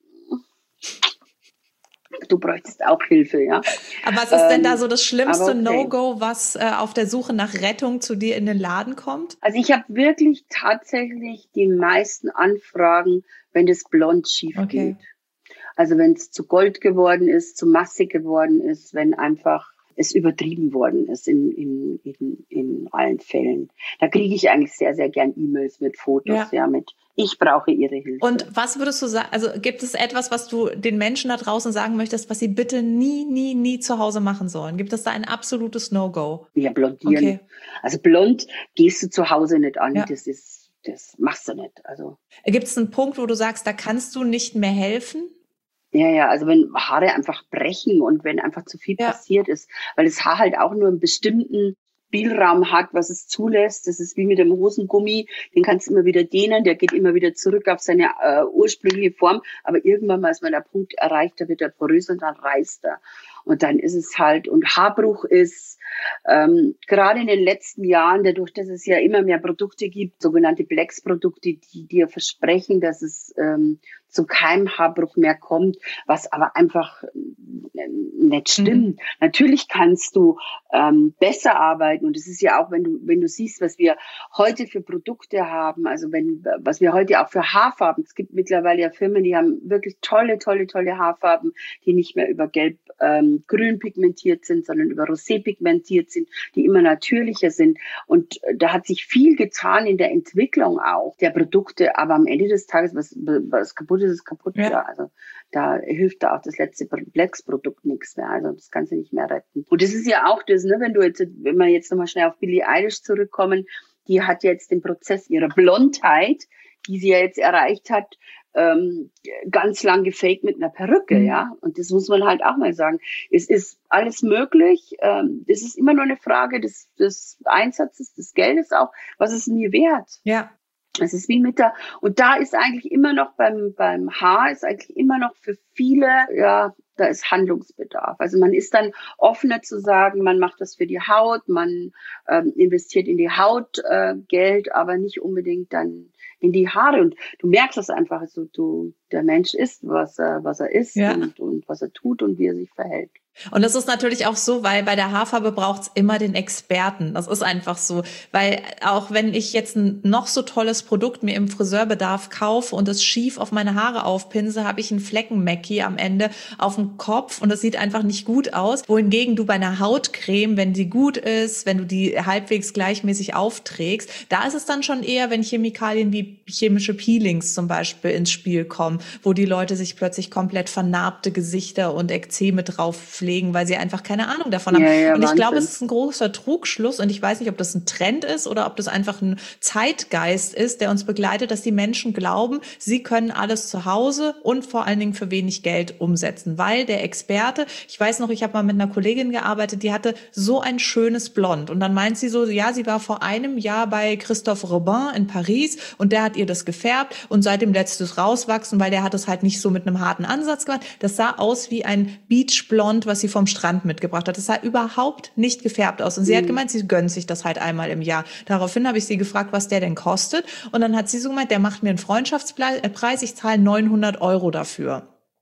du bräuchtest auch Hilfe, ja. Aber was ist ähm, denn da so das schlimmste okay. No-Go, was äh, auf der Suche nach Rettung zu dir in den Laden kommt? Also ich habe wirklich tatsächlich die meisten Anfragen, wenn das blond schief okay. geht. Also wenn es zu Gold geworden ist, zu massig geworden ist, wenn einfach es übertrieben worden ist in, in, in, in allen Fällen. Da kriege ich eigentlich sehr, sehr gern E-Mails mit Fotos, ja, ja mit ich brauche Ihre Hilfe. Und was würdest du sagen, also gibt es etwas, was du den Menschen da draußen sagen möchtest, was sie bitte nie, nie, nie zu Hause machen sollen? Gibt es da ein absolutes No-Go? Ja, blondieren. Okay. Also blond gehst du zu Hause nicht an, ja. das ist, das machst du nicht. Also. Gibt es einen Punkt, wo du sagst, da kannst du nicht mehr helfen? Ja, ja, also wenn Haare einfach brechen und wenn einfach zu viel ja. passiert ist, weil das Haar halt auch nur einen bestimmten Spielraum hat, was es zulässt. Das ist wie mit dem Hosengummi, den kannst du immer wieder dehnen, der geht immer wieder zurück auf seine äh, ursprüngliche Form, aber irgendwann mal ist mal der Punkt erreicht, da wird er porös und dann reißt er. Und dann ist es halt, und Haarbruch ist ähm, gerade in den letzten Jahren, dadurch, dass es ja immer mehr Produkte gibt, sogenannte Blex-Produkte, die dir versprechen, dass es ähm, zu keinem Haarbruch mehr kommt, was aber einfach äh, nicht stimmt. Mhm. Natürlich kannst du ähm, besser arbeiten und es ist ja auch, wenn du wenn du siehst, was wir heute für Produkte haben, also wenn was wir heute auch für Haarfarben, es gibt mittlerweile ja Firmen, die haben wirklich tolle, tolle, tolle Haarfarben, die nicht mehr über gelb ähm, grün pigmentiert sind, sondern über rosé pigmentiert sind, die immer natürlicher sind. Und da hat sich viel getan in der Entwicklung auch der Produkte, aber am Ende des Tages, was, was kaputt ist, ist kaputt. Ja. Ja, also da hilft da auch das letzte Blex-Produkt nichts mehr. Also das kannst du nicht mehr retten. Und das ist ja auch das, ne, wenn du jetzt, wenn wir jetzt nochmal schnell auf Billie Eilish zurückkommen, die hat jetzt den Prozess ihrer Blondheit, die sie ja jetzt erreicht hat, ähm, ganz lang gefaked mit einer Perücke, mhm. ja. Und das muss man halt auch mal sagen. Es ist alles möglich. Ähm, es ist immer nur eine Frage des, des Einsatzes, des Geldes auch. Was ist mir wert? Ja. Es ist wie mit der, und da ist eigentlich immer noch beim, beim Haar ist eigentlich immer noch für viele, ja, da ist Handlungsbedarf. Also man ist dann offener zu sagen, man macht das für die Haut, man ähm, investiert in die Haut äh, Geld, aber nicht unbedingt dann in die Haare. Und du merkst das einfach, also du, der Mensch ist, was er, was er ist ja. und, und was er tut und wie er sich verhält. Und das ist natürlich auch so, weil bei der Haarfarbe braucht's immer den Experten. Das ist einfach so, weil auch wenn ich jetzt ein noch so tolles Produkt mir im Friseurbedarf kaufe und es schief auf meine Haare aufpinse, habe ich einen Fleckenmecki am Ende auf dem Kopf und das sieht einfach nicht gut aus. Wohingegen du bei einer Hautcreme, wenn die gut ist, wenn du die halbwegs gleichmäßig aufträgst, da ist es dann schon eher, wenn Chemikalien wie chemische Peelings zum Beispiel ins Spiel kommen, wo die Leute sich plötzlich komplett vernarbte Gesichter und Ekzeme drauf pflegen, weil sie einfach keine Ahnung davon haben. Ja, ja, und ich Wahnsinn. glaube, es ist ein großer Trugschluss und ich weiß nicht, ob das ein Trend ist oder ob das einfach ein Zeitgeist ist, der uns begleitet, dass die Menschen glauben, sie können alles zu Hause und vor allen Dingen für wenig Geld umsetzen, weil der Experte, ich weiß noch, ich habe mal mit einer Kollegin gearbeitet, die hatte so ein schönes Blond und dann meint sie so, ja, sie war vor einem Jahr bei Christophe Robin in Paris und der hat ihr das gefärbt und seitdem lässt es rauswachsen, weil der hat es halt nicht so mit einem harten Ansatz gemacht. Das sah aus wie ein Beachblond, was sie vom Strand mitgebracht hat. Das sah überhaupt nicht gefärbt aus. Und sie mhm. hat gemeint, sie gönnt sich das halt einmal im Jahr. Daraufhin habe ich sie gefragt, was der denn kostet. Und dann hat sie so gemeint, der macht mir einen Freundschaftspreis, ich zahle neunhundert Euro dafür.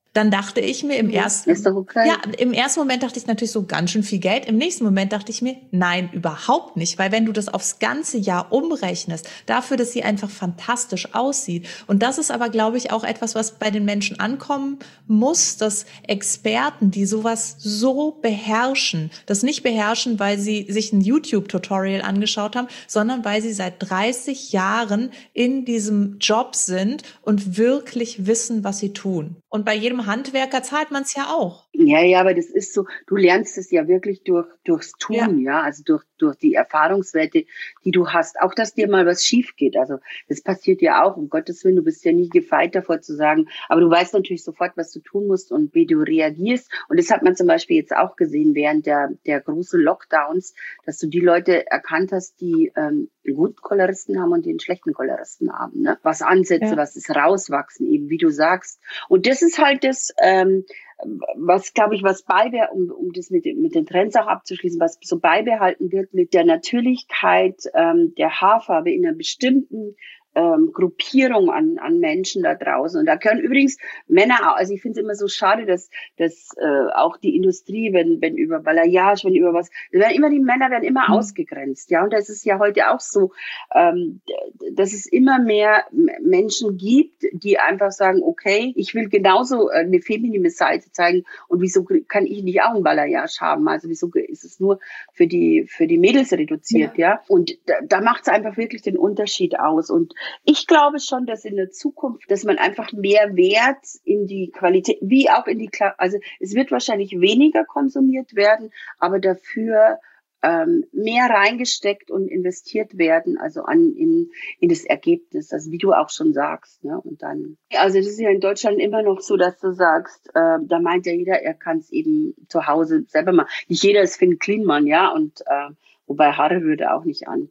Dann dachte ich mir im ersten, ist doch okay. ja, im ersten Moment dachte ich natürlich so ganz schön viel Geld. Im nächsten Moment dachte ich mir, nein, überhaupt nicht. Weil wenn du das aufs ganze Jahr umrechnest, dafür, dass sie einfach fantastisch aussieht. Und das ist aber, glaube ich, auch etwas, was bei den Menschen ankommen muss, dass Experten, die sowas so beherrschen, das nicht beherrschen, weil sie sich ein YouTube-Tutorial angeschaut haben, sondern weil sie seit dreißig Jahren in diesem Job sind und wirklich wissen, was sie tun. Und bei jedem Handwerker zahlt man es ja auch. Ja, ja, aber das ist so, du lernst es ja wirklich durch durchs Tun, ja, ja also durch durch die Erfahrungswerte, die du hast. Auch, dass dir mal was schief geht. Also das passiert ja auch, um Gottes Willen, du bist ja nie gefeit davor zu sagen, aber du weißt natürlich sofort, was du tun musst und wie du reagierst. Und das hat man zum Beispiel jetzt auch gesehen während der der großen Lockdowns, dass du die Leute erkannt hast, die ähm, einen guten Choleristen haben und die einen schlechten Choleristen haben. Ne? Was Ansätze, ja. was ist rauswachsen, eben wie du sagst. Und das ist halt das, ähm, was, glaube ich, was beibe, um, um das mit, mit den Trends auch abzuschließen, was so beibehalten wird mit der Natürlichkeit ähm, der Haarfarbe in einer bestimmten ähm, Gruppierung an, an Menschen da draußen. Und da können übrigens Männer, also ich finde es immer so schade, dass, dass äh, auch die Industrie, wenn, wenn über Balayage, wenn über was, werden immer die Männer werden immer mhm. ausgegrenzt, ja. Und das ist ja heute auch so, ähm, dass es immer mehr Menschen gibt, die einfach sagen, okay, ich will genauso eine feminine Seite zeigen und wieso kann ich nicht auch ein Balayage haben? Also wieso ist es nur für die für die Mädels reduziert, ja? ja? Und da, da macht es einfach wirklich den Unterschied aus. Und ich glaube schon, dass in der Zukunft, dass man einfach mehr Wert in die Qualität, wie auch in die, also es wird wahrscheinlich weniger konsumiert werden, aber dafür ähm, mehr reingesteckt und investiert werden, also an in in das Ergebnis, also wie du auch schon sagst, ne? Und dann, also das ist ja in Deutschland immer noch so, dass du sagst, äh, da meint ja jeder, er kann es eben zu Hause selber machen. Nicht jeder ist Finn Kliman, ja, und äh, wobei Haare rührt auch nicht an.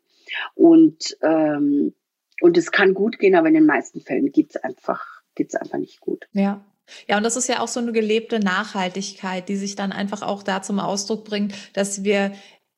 Und ähm, und es kann gut gehen, aber in den meisten Fällen geht's einfach geht's einfach nicht gut. Ja. Ja, und das ist ja auch so eine gelebte Nachhaltigkeit, die sich dann einfach auch da zum Ausdruck bringt, dass wir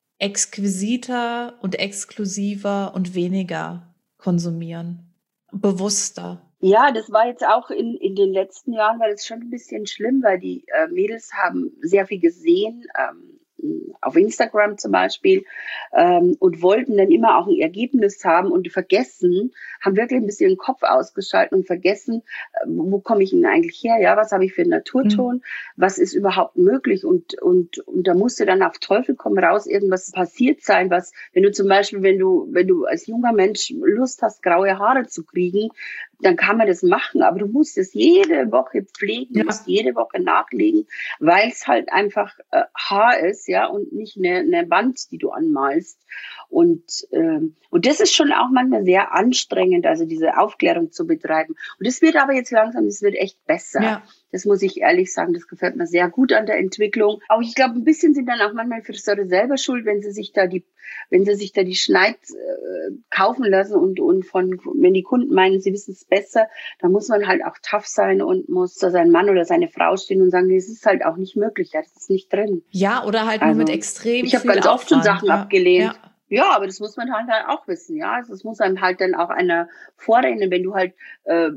exquisiter und exklusiver und weniger konsumieren, bewusster. Ja, das war jetzt auch in in den letzten Jahren, war das schon ein bisschen schlimm, weil die äh, Mädels haben sehr viel gesehen, ähm, auf Instagram zum Beispiel, ähm, und wollten dann immer auch ein Ergebnis haben und vergessen, haben wirklich ein bisschen den Kopf ausgeschaltet und vergessen, äh, wo komme ich denn eigentlich her, ja, was habe ich für einen Naturton, mhm. was ist überhaupt möglich und und und da musste dann auf Teufel komm raus irgendwas passiert sein, was, wenn du zum Beispiel, wenn du wenn du als junger Mensch Lust hast, graue Haare zu kriegen, dann kann man das machen, aber du musst es jede Woche pflegen, du ja. musst jede Woche nachlegen, weil es halt einfach äh, Haar ist, ja, und nicht eine, eine Wand, die du anmalst. Und ähm, und das ist schon auch manchmal sehr anstrengend, also diese Aufklärung zu betreiben. Und das wird aber jetzt langsam, das wird echt besser. Ja. Das muss ich ehrlich sagen, das gefällt mir sehr gut an der Entwicklung. Auch ich glaube, ein bisschen sind dann auch manchmal Friseure selber schuld, wenn sie sich da die, wenn sie sich da die Schneid äh, kaufen lassen und und von, wenn die Kunden meinen, sie wissen es besser, dann muss man halt auch tough sein und muss da sein Mann oder seine Frau stehen und sagen, das ist halt auch nicht möglich, das ist nicht drin. Ja, oder halt also, nur mit extrem ich viel Ich habe ganz oft schon Sachen ja. abgelehnt. Ja. Ja, aber das muss man halt auch wissen, ja. Also das muss einem halt dann auch einer vorrechnen. Wenn du halt äh,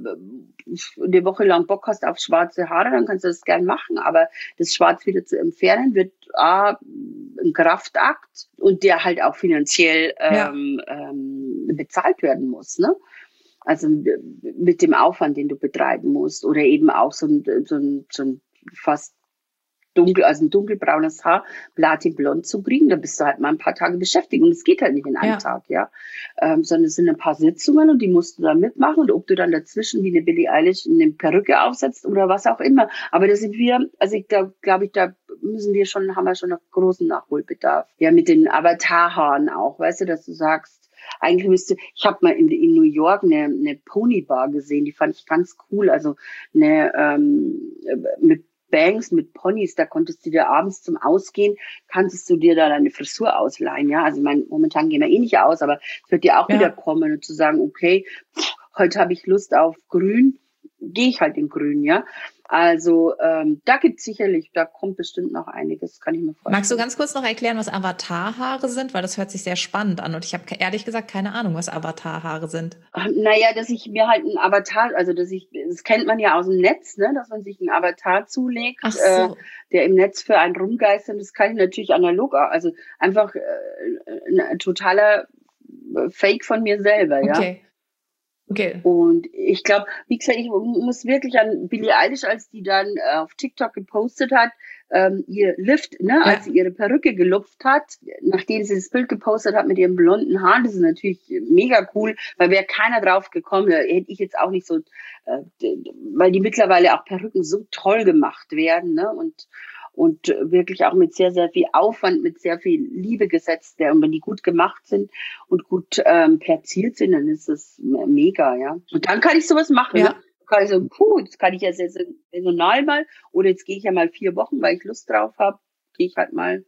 eine Woche lang Bock hast auf schwarze Haare, dann kannst du das gern machen. Aber das Schwarz wieder zu entfernen, wird A, ein Kraftakt und der halt auch finanziell ähm, ja. ähm, bezahlt werden muss, ne? Also mit dem Aufwand, den du betreiben musst. Oder eben auch so ein, so ein, so ein fast dunkel, also ein dunkelbraunes Haar, platinblond zu kriegen, da bist du halt mal ein paar Tage beschäftigt und es geht halt nicht in einem ja. Tag, ja, ähm, sondern es sind ein paar Sitzungen und die musst du dann mitmachen und ob du dann dazwischen wie eine Billie Eilish eine Perücke aufsetzt oder was auch immer, aber da sind wir, also ich da glaube ich, da müssen wir schon, haben wir schon noch großen Nachholbedarf, ja, mit den Avatarhaaren auch, weißt du, dass du sagst, eigentlich müsste, ich habe mal in, in New York eine, eine Ponybar gesehen, die fand ich ganz cool, also eine ähm, mit Bangs mit Ponys, da konntest du dir abends zum Ausgehen, kannst du dir da deine Frisur ausleihen, ja, also mein, momentan gehen wir eh nicht aus, aber es wird dir auch ja. wieder kommen und zu sagen, okay, pff, heute habe ich Lust auf Grün, gehe ich halt in Grün, ja, Also ähm, da gibt's sicherlich, da kommt bestimmt noch einiges, kann ich mir vorstellen. Magst du ganz kurz noch erklären, was Avatarhaare sind? Weil das hört sich sehr spannend an und ich habe ehrlich gesagt keine Ahnung, was Avatarhaare sind. Naja, dass ich mir halt einen Avatar, also dass ich, das kennt man ja aus dem Netz, ne, dass man sich einen Avatar zulegt, Ach so. äh, der im Netz für einen rumgeistert. Das kann ich natürlich analog, also einfach äh, ein totaler Fake von mir selber, ja. Okay. Okay. Und ich glaube, wie gesagt, ich muss wirklich an Billie Eilish, als die dann äh, auf TikTok gepostet hat, ähm, ihr Lift, ne, Ja. als sie ihre Perücke gelupft hat, nachdem sie das Bild gepostet hat mit ihren blonden Haaren, das ist natürlich mega cool, weil wäre keiner drauf gekommen, da hätte ich jetzt auch nicht so, äh, weil die mittlerweile auch Perücken so toll gemacht werden, ne, und und wirklich auch mit sehr, sehr viel Aufwand, mit sehr viel Liebe gesetzt werden. Und wenn die gut gemacht sind und gut ähm, platziert sind, dann ist das mega, ja. Und dann kann ich sowas machen, Ja. ne? Kann ich so, puh, das kann ich ja sehr saisonal mal, oder jetzt gehe ich ja mal vier Wochen, weil ich Lust drauf habe, gehe ich halt mal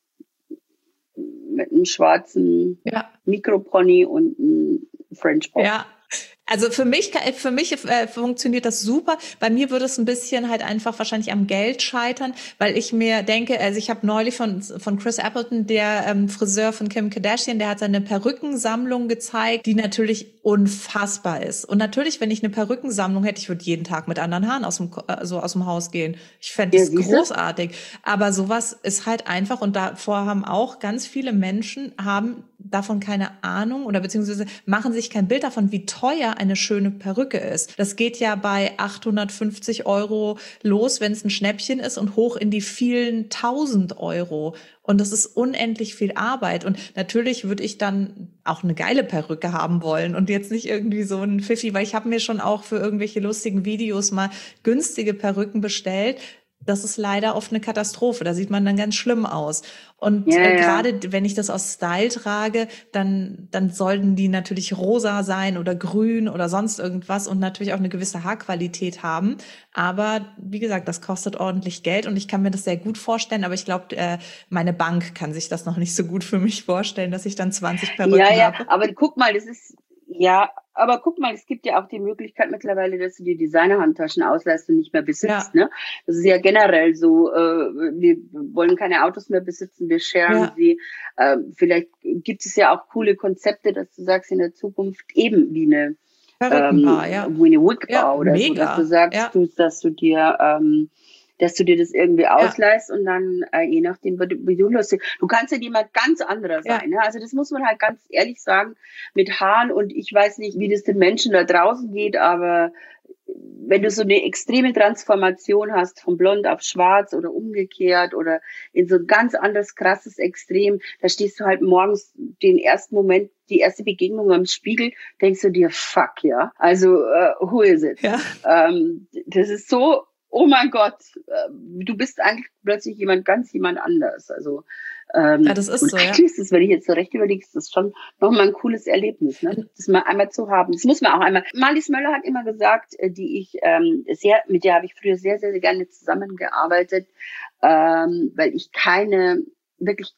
mit einem schwarzen Ja. Mikropony und einem French Pop. Ja. Also für mich, für mich äh, funktioniert das super. Bei mir würde es ein bisschen halt einfach wahrscheinlich am Geld scheitern, weil ich mir denke, also ich habe neulich von von Chris Appleton, der ähm, Friseur von Kim Kardashian, der hat seine Perückensammlung gezeigt, die natürlich unfassbar ist. Und natürlich, wenn ich eine Perückensammlung hätte, ich würde jeden Tag mit anderen Haaren aus dem also aus dem Haus gehen. Ich fände das Ja, großartig. Aber sowas ist halt einfach, und davor haben auch ganz viele Menschen haben davon keine Ahnung oder beziehungsweise machen sich kein Bild davon, wie teuer eine schöne Perücke ist. Das geht ja bei achthundertfünfzig Euro los, wenn es ein Schnäppchen ist, und hoch in die vielen tausend Euro. Und das ist unendlich viel Arbeit. Und natürlich würde ich dann auch eine geile Perücke haben wollen und jetzt nicht irgendwie so ein Pfiffi, weil ich habe mir schon auch für irgendwelche lustigen Videos mal günstige Perücken bestellt. Das ist leider oft eine Katastrophe. Da sieht man dann ganz schlimm aus. Und Ja, äh, ja. gerade wenn ich das aus Style trage, dann dann sollten die natürlich rosa sein oder grün oder sonst irgendwas und natürlich auch eine gewisse Haarqualität haben. Aber wie gesagt, das kostet ordentlich Geld und ich kann mir das sehr gut vorstellen. Aber ich glaube, äh, meine Bank kann sich das noch nicht so gut für mich vorstellen, dass ich dann zwanzig Perücken Ja, ja, habe. aber guck mal, das ist, ja, aber guck mal, es gibt ja auch die Möglichkeit mittlerweile, dass du dir Designer-Handtaschen ausleihst und nicht mehr besitzt, Ja. ne? Das ist ja generell so, äh, wir wollen keine Autos mehr besitzen, wir sharen Ja. sie. Äh, vielleicht gibt es ja auch coole Konzepte, dass du sagst, in der Zukunft eben wie eine, ähm, Perückenbar, ja. wie eine Wig-Bar Ja, oder so, mega. dass du sagst, Ja. du, dass du dir, ähm, dass du dir das irgendwie ausleihst und dann, äh, je nachdem, wie du, wie du lustig. Du kannst ja jemand ganz anderer Ja. sein. Ne? Also das muss man halt ganz ehrlich sagen mit Haaren. Und ich weiß nicht, wie das den Menschen da draußen geht, aber wenn du so eine extreme Transformation hast, von blond auf schwarz oder umgekehrt oder in so ein ganz anderes, krasses Extrem, da stehst du halt morgens den ersten Moment, die erste Begegnung am Spiegel, denkst du dir, fuck, ja. Also, äh, who is it? Ja. Ähm, das ist so, oh mein Gott, äh, du bist eigentlich plötzlich jemand, ganz jemand anders. Also, ähm, Ja, das ist und so, ja. eigentlich ist das, wenn ich jetzt so recht überlege, ist das schon nochmal ein cooles Erlebnis, ne? Das mal einmal zu haben. Das muss man auch einmal. Marlies Möller hat immer gesagt, äh, die ich ähm, sehr, mit der habe ich früher sehr, sehr, sehr gerne zusammengearbeitet, ähm, weil ich keine, wirklich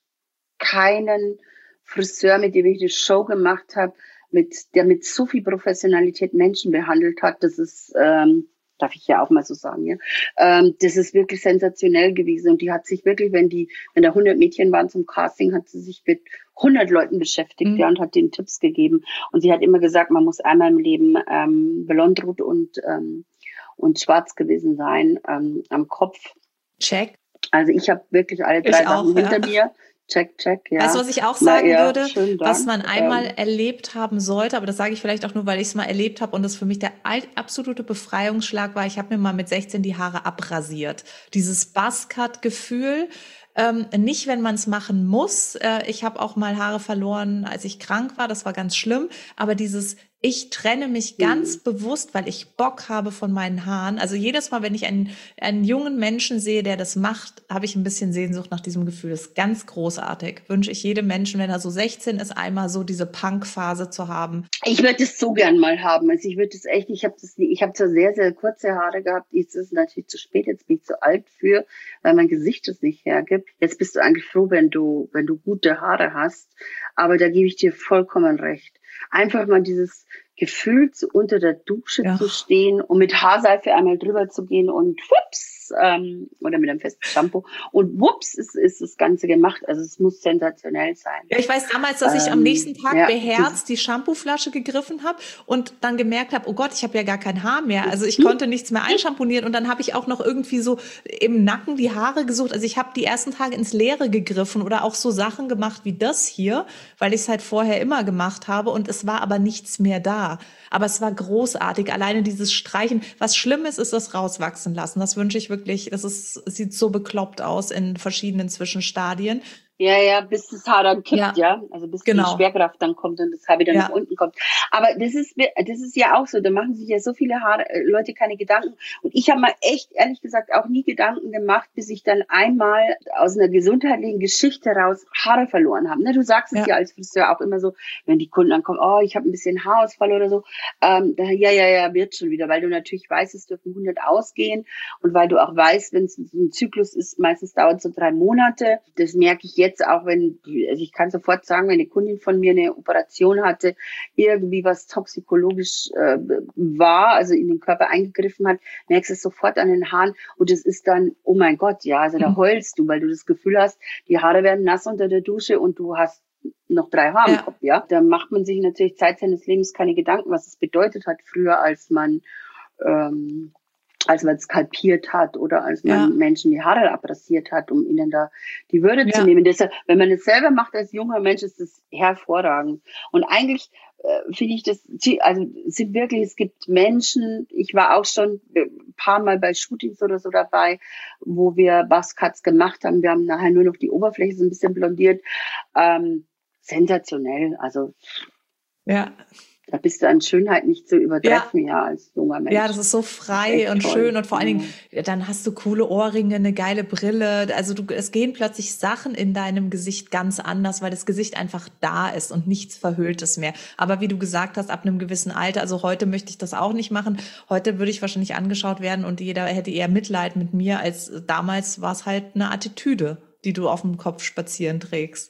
keinen Friseur, mit dem ich eine Show gemacht habe, mit der mit so viel Professionalität Menschen behandelt hat. Das ist ähm, darf ich ja auch mal so sagen, ja. Ähm, das ist wirklich sensationell gewesen und die hat sich wirklich, wenn die, wenn da hundert Mädchen waren zum Casting, hat sie sich mit hundert Leuten beschäftigt, Mhm. ja, und hat denen Tipps gegeben. Und sie hat immer gesagt, man muss einmal im Leben ähm, blond, rot und ähm, und schwarz gewesen sein ähm, am Kopf. Check. Also ich habe wirklich alle drei Ich Sachen auch, ja. hinter mir. Check, check, ja. Weißt du, was ich auch Na sagen ja, würde, schönen was Dank. man einmal Ähm, erlebt haben sollte, aber das sage ich vielleicht auch nur, weil ich es mal erlebt habe und das für mich der al- absolute Befreiungsschlag war. Ich habe mir mal mit sechzehn die Haare abrasiert. Dieses Buzzcut-Gefühl, ähm, nicht, wenn man es machen muss. Äh, ich habe auch mal Haare verloren, als ich krank war. Das war ganz schlimm. Aber dieses, ich trenne mich ganz Mhm. bewusst, weil ich Bock habe von meinen Haaren. Also jedes Mal, wenn ich einen, einen jungen Menschen sehe, der das macht, habe ich ein bisschen Sehnsucht nach diesem Gefühl. Das ist ganz großartig. Wünsche ich jedem Menschen, wenn er so sechzehn ist, einmal so diese Punk-Phase zu haben. Ich würde es so gern mal haben. Also ich würde es echt, ich habe das, nie- ich habe zwar sehr, sehr kurze Haare gehabt. Jetzt ist es natürlich zu spät, jetzt bin ich zu alt für, weil mein Gesicht es nicht hergibt. Jetzt bist du eigentlich froh, wenn du, wenn du gute Haare hast. Aber da gebe ich dir vollkommen recht. Einfach mal dieses, gefühlt so unter der Dusche Ja. zu stehen und mit Haarseife einmal drüber zu gehen und whoops, ähm, oder mit einem festen Shampoo und whoops ist, ist das Ganze gemacht. Also es muss sensationell sein. Ja, ich weiß damals, dass ich Ähm, am nächsten Tag ja, beherzt die Shampooflasche gegriffen habe und dann gemerkt habe, oh Gott, ich habe ja gar kein Haar mehr. Also ich Hm? konnte nichts mehr einschamponieren und dann habe ich auch noch irgendwie so im Nacken die Haare gesucht. Also ich habe die ersten Tage ins Leere gegriffen oder auch so Sachen gemacht wie das hier, weil ich es halt vorher immer gemacht habe und es war aber nichts mehr da. Aber es war großartig. Alleine dieses Streichen. Was schlimm ist, ist das rauswachsen lassen. Das wünsche ich wirklich. Das ist, sieht so bekloppt aus in verschiedenen Zwischenstadien. Ja, ja, bis das Haar dann kippt, Ja, ja. Also bis genau. die Schwerkraft dann kommt und das Haar wieder nach Ja, unten kommt. Aber das ist, das ist ja auch so. Da machen sich ja so viele Haare, äh, Leute keine Gedanken. Und ich habe mal echt, ehrlich gesagt, auch nie Gedanken gemacht, bis ich dann einmal aus einer gesundheitlichen Geschichte raus Haare verloren habe. Ne, du sagst es ja, ja als Friseur auch immer so, wenn die Kunden dann kommen, oh, ich habe ein bisschen Haarausfall oder so. Ähm, da, ja, ja, ja, wird schon wieder, weil du natürlich weißt, es dürfen hundert ausgehen und weil du auch weißt, wenn es ein Zyklus ist, meistens dauert es so drei Monate. Das merke ich jetzt auch, wenn also ich kann sofort sagen, wenn eine Kundin von mir eine Operation hatte, irgendwie was toxikologisch äh, war, also in den Körper eingegriffen hat, merkst du es sofort an den Haaren und es ist dann, oh mein Gott, ja, also da heulst du, weil du das Gefühl hast, die Haare werden nass unter der Dusche und du hast noch drei Haare im ja, Kopf, ja. Da macht man sich natürlich Zeit seines Lebens keine Gedanken, was es bedeutet hat früher, als man ähm, als man skalpiert hat oder als man ja, Menschen die Haare abrasiert hat, um ihnen da die Würde zu ja. nehmen. Deshalb, wenn man es selber macht als junger Mensch, ist das hervorragend. Und eigentlich äh, finde ich das, also es sind wirklich, es gibt Menschen, ich war auch schon ein paar Mal bei Shootings oder so dabei, wo wir Buzzcuts gemacht haben. Wir haben nachher nur noch die Oberfläche so ein bisschen blondiert. Ähm, sensationell. Also Ja. da bist du an Schönheit nicht zu Ja, übertreffen, ja, als junger Mensch. ja, das ist so Das ist frei echt und toll. schön und vor allen Dingen, Ja. dann hast du coole Ohrringe, eine geile Brille. Also du, es gehen plötzlich Sachen in deinem Gesicht ganz anders, weil das Gesicht einfach da ist und nichts Verhülltes mehr. Aber wie du gesagt hast, ab einem gewissen Alter, also heute möchte ich das auch nicht machen. Heute würde ich wahrscheinlich angeschaut werden und jeder hätte eher Mitleid mit mir, als damals war es halt eine Attitüde, die du auf dem Kopf spazieren trägst.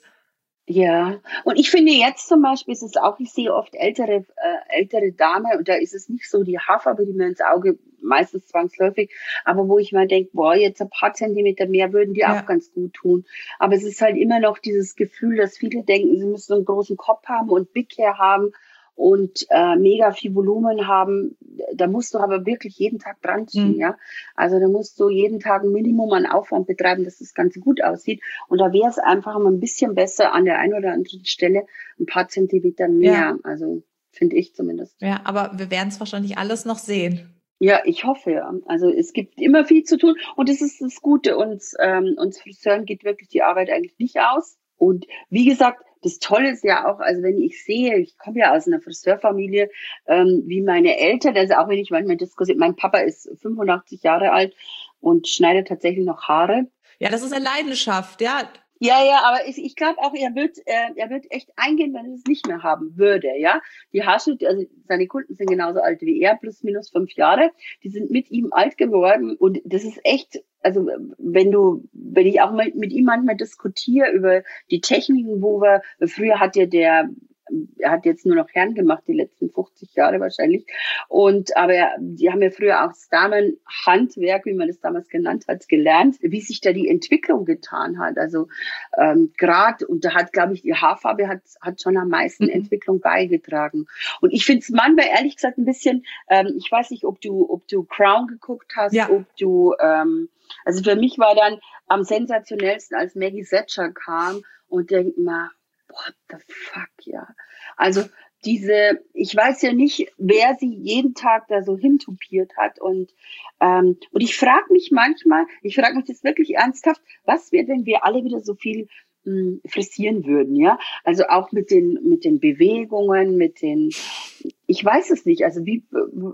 Ja, und ich finde jetzt zum Beispiel ist es auch, ich sehe oft ältere, äh, ältere Dame und da ist es nicht so die Haarfarbe, die mir ins Auge meistens zwangsläufig, aber wo ich mal denke, boah, jetzt ein paar Zentimeter mehr würden die auch Ja, ganz gut tun. Aber es ist halt immer noch dieses Gefühl, dass viele denken, sie müssen einen großen Kopf haben und Big Hair haben und äh, mega viel Volumen haben. Da musst du aber wirklich jeden Tag dran ziehen, mm, ja. Also da musst du jeden Tag ein Minimum an Aufwand betreiben, dass das Ganze gut aussieht. Und da wäre es einfach mal ein bisschen besser an der einen oder anderen Stelle ein paar Zentimeter ja, mehr. Also finde ich zumindest. ja, aber wir werden es wahrscheinlich alles noch sehen. Ja, ich hoffe ja. Also es gibt immer viel zu tun und das ist das Gute. Uns, ähm, uns Friseuren geht wirklich die Arbeit eigentlich nicht aus. Und wie gesagt, das Tolle ist ja auch, also wenn ich sehe, ich komme ja aus einer Friseurfamilie, ähm, wie meine Eltern, also auch wenn ich manchmal diskutiere, mein Papa ist fünfundachtzig Jahre alt und schneidet tatsächlich noch Haare. Ja, das ist eine Leidenschaft, ja. Ja, ja, aber ich, ich glaube auch, er wird, äh, er wird echt eingehen, wenn er es nicht mehr haben würde, ja. Die Haarschnitte, also seine Kunden sind genauso alt wie er, plus minus fünf Jahre. Die sind mit ihm alt geworden und das ist echt, also wenn du, wenn ich auch mal mit ihm manchmal diskutiere über die Techniken, wo wir, früher hat ja der, er hat jetzt nur noch Herren gemacht, die letzten fünfzig Jahre wahrscheinlich. Und, aber die haben ja früher auch das Damenhandwerk, wie man das damals genannt hat, gelernt, wie sich da die Entwicklung getan hat. Also, ähm, gerade, und da hat, glaube ich, die Haarfarbe hat, hat schon am meisten Mhm. Entwicklung beigetragen. Und ich finde es manchmal, ehrlich gesagt, ein bisschen, ähm, ich weiß nicht, ob du, ob du Crown geguckt hast, Ja, ob du, ähm, also für mich war dann am sensationellsten, als Maggie Thatcher kam und denkt mal, what the fuck, ja. Also diese, ich weiß ja nicht, wer sie jeden Tag da so hintupiert hat und ähm, und ich frage mich manchmal, ich frage mich das wirklich ernsthaft, was wäre, wenn wir alle wieder so viel mh, frisieren würden, ja? Also auch mit den mit den Bewegungen, mit den, ich weiß es nicht, also wie,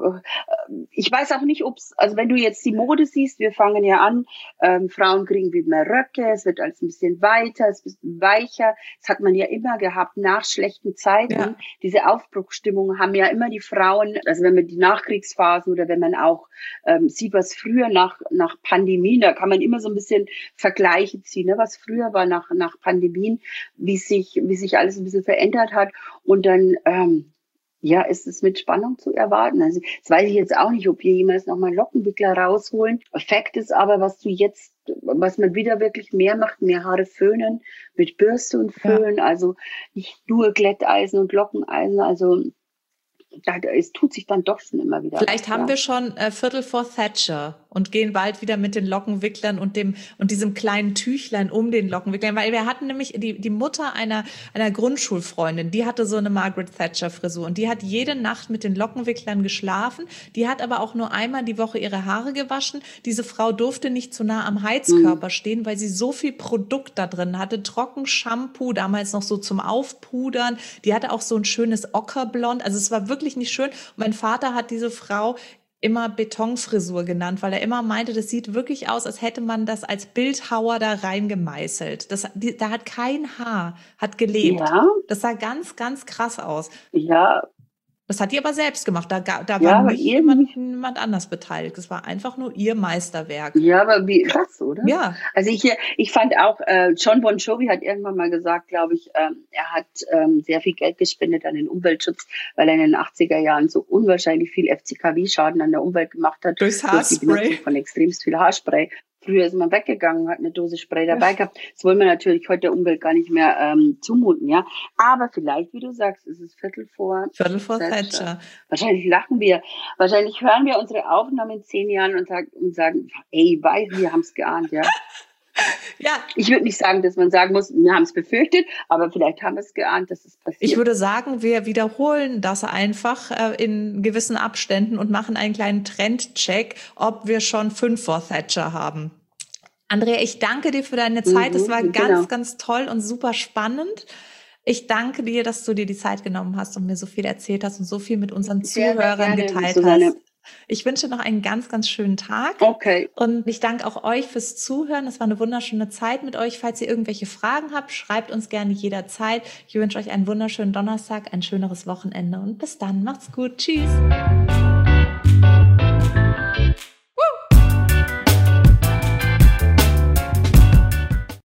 ich weiß auch nicht, ob's, also wenn du jetzt die Mode siehst, wir fangen ja an, ähm, Frauen kriegen wie mehr Röcke, es wird alles ein bisschen weiter, es ist ein bisschen weicher, das hat man ja immer gehabt nach schlechten Zeiten, ja, diese Aufbruchsstimmung haben ja immer die Frauen, also wenn man die Nachkriegsphasen oder wenn man auch ähm, sieht, was früher nach nach Pandemien, da kann man immer so ein bisschen Vergleiche ziehen, ne, was früher war nach nach Pandemien, wie sich wie sich alles ein bisschen verändert hat und dann ähm, Ja, ist es mit Spannung zu erwarten. Also, das weiß ich jetzt auch nicht, ob wir jemals nochmal einen Lockenwickler rausholen. Fakt ist aber, was du jetzt, was man wieder wirklich mehr macht, mehr Haare föhnen, mit Bürste und Föhn, ja. Also nicht nur Glätteisen und Lockeneisen, also da, es tut sich dann doch schon immer wieder. Vielleicht was, haben ja. wir schon äh, Viertel vor Thatcher und gehen bald wieder mit den Lockenwicklern und dem und diesem kleinen Tüchlein um den Lockenwicklern, weil wir hatten nämlich die die Mutter einer einer Grundschulfreundin, die hatte so eine Margaret Thatcher Frisur und die hat jede Nacht mit den Lockenwicklern geschlafen, die hat aber auch nur einmal die Woche ihre Haare gewaschen. Diese Frau durfte nicht zu nah am Heizkörper mhm. stehen, weil sie so viel Produkt da drin hatte, Trockenshampoo, damals noch so zum Aufpudern, die hatte auch so ein schönes Ockerblond, also es war wirklich nicht schön. Und mein Vater hat diese Frau immer Betonfrisur genannt, weil er immer meinte, das sieht wirklich aus, als hätte man das als Bildhauer da reingemeißelt. Das, die, da hat kein Haar, hat gelebt. Ja. Das sah ganz, ganz krass aus. Ja. Das hat die aber selbst gemacht. Da, da war ja, nicht jemand, jemand anders beteiligt. Das war einfach nur ihr Meisterwerk. Ja, aber wie krass, oder? Ja. Also ich, ich fand auch, äh, John Bon Jovi hat irgendwann mal gesagt, glaube ich, ähm, er hat ähm, sehr viel Geld gespendet an den Umweltschutz, weil er in den achtziger Jahren so unwahrscheinlich viel F C K W-Schaden an der Umwelt gemacht hat. Durchs Haarspray. Durch die Benutzung von extremst viel Haarspray. Früher ist man weggegangen, hat eine Dose Spray dabei gehabt. Das wollen wir natürlich heute der Umwelt gar nicht mehr ähm, zumuten, ja. Aber vielleicht, wie du sagst, ist es Viertel vor Viertel vor Thatcher. Wahrscheinlich lachen wir. Wahrscheinlich hören wir unsere Aufnahmen in zehn Jahren und, sag, und sagen, ey, weiß, wir haben es geahnt, ja. Ja. Ich würde nicht sagen, dass man sagen muss, wir haben es befürchtet, aber vielleicht haben wir es geahnt, dass es passiert. Ich würde sagen, wir wiederholen das einfach äh, in gewissen Abständen und machen einen kleinen Trendcheck, ob wir schon fünf vor Thatcher haben. Andrea, ich danke dir für deine Zeit. Es mhm, war ganz, genau. ganz toll und super spannend. Ich danke dir, dass du dir die Zeit genommen hast und mir so viel erzählt hast und so viel mit unseren sehr, Zuhörern sehr geteilt Susanne. hast. Ich wünsche noch einen ganz, ganz schönen Tag. Okay. Und ich danke auch euch fürs Zuhören. Es war eine wunderschöne Zeit mit euch. Falls ihr irgendwelche Fragen habt, schreibt uns gerne jederzeit. Ich wünsche euch einen wunderschönen Donnerstag, ein schöneres Wochenende und bis dann. Macht's gut. Tschüss.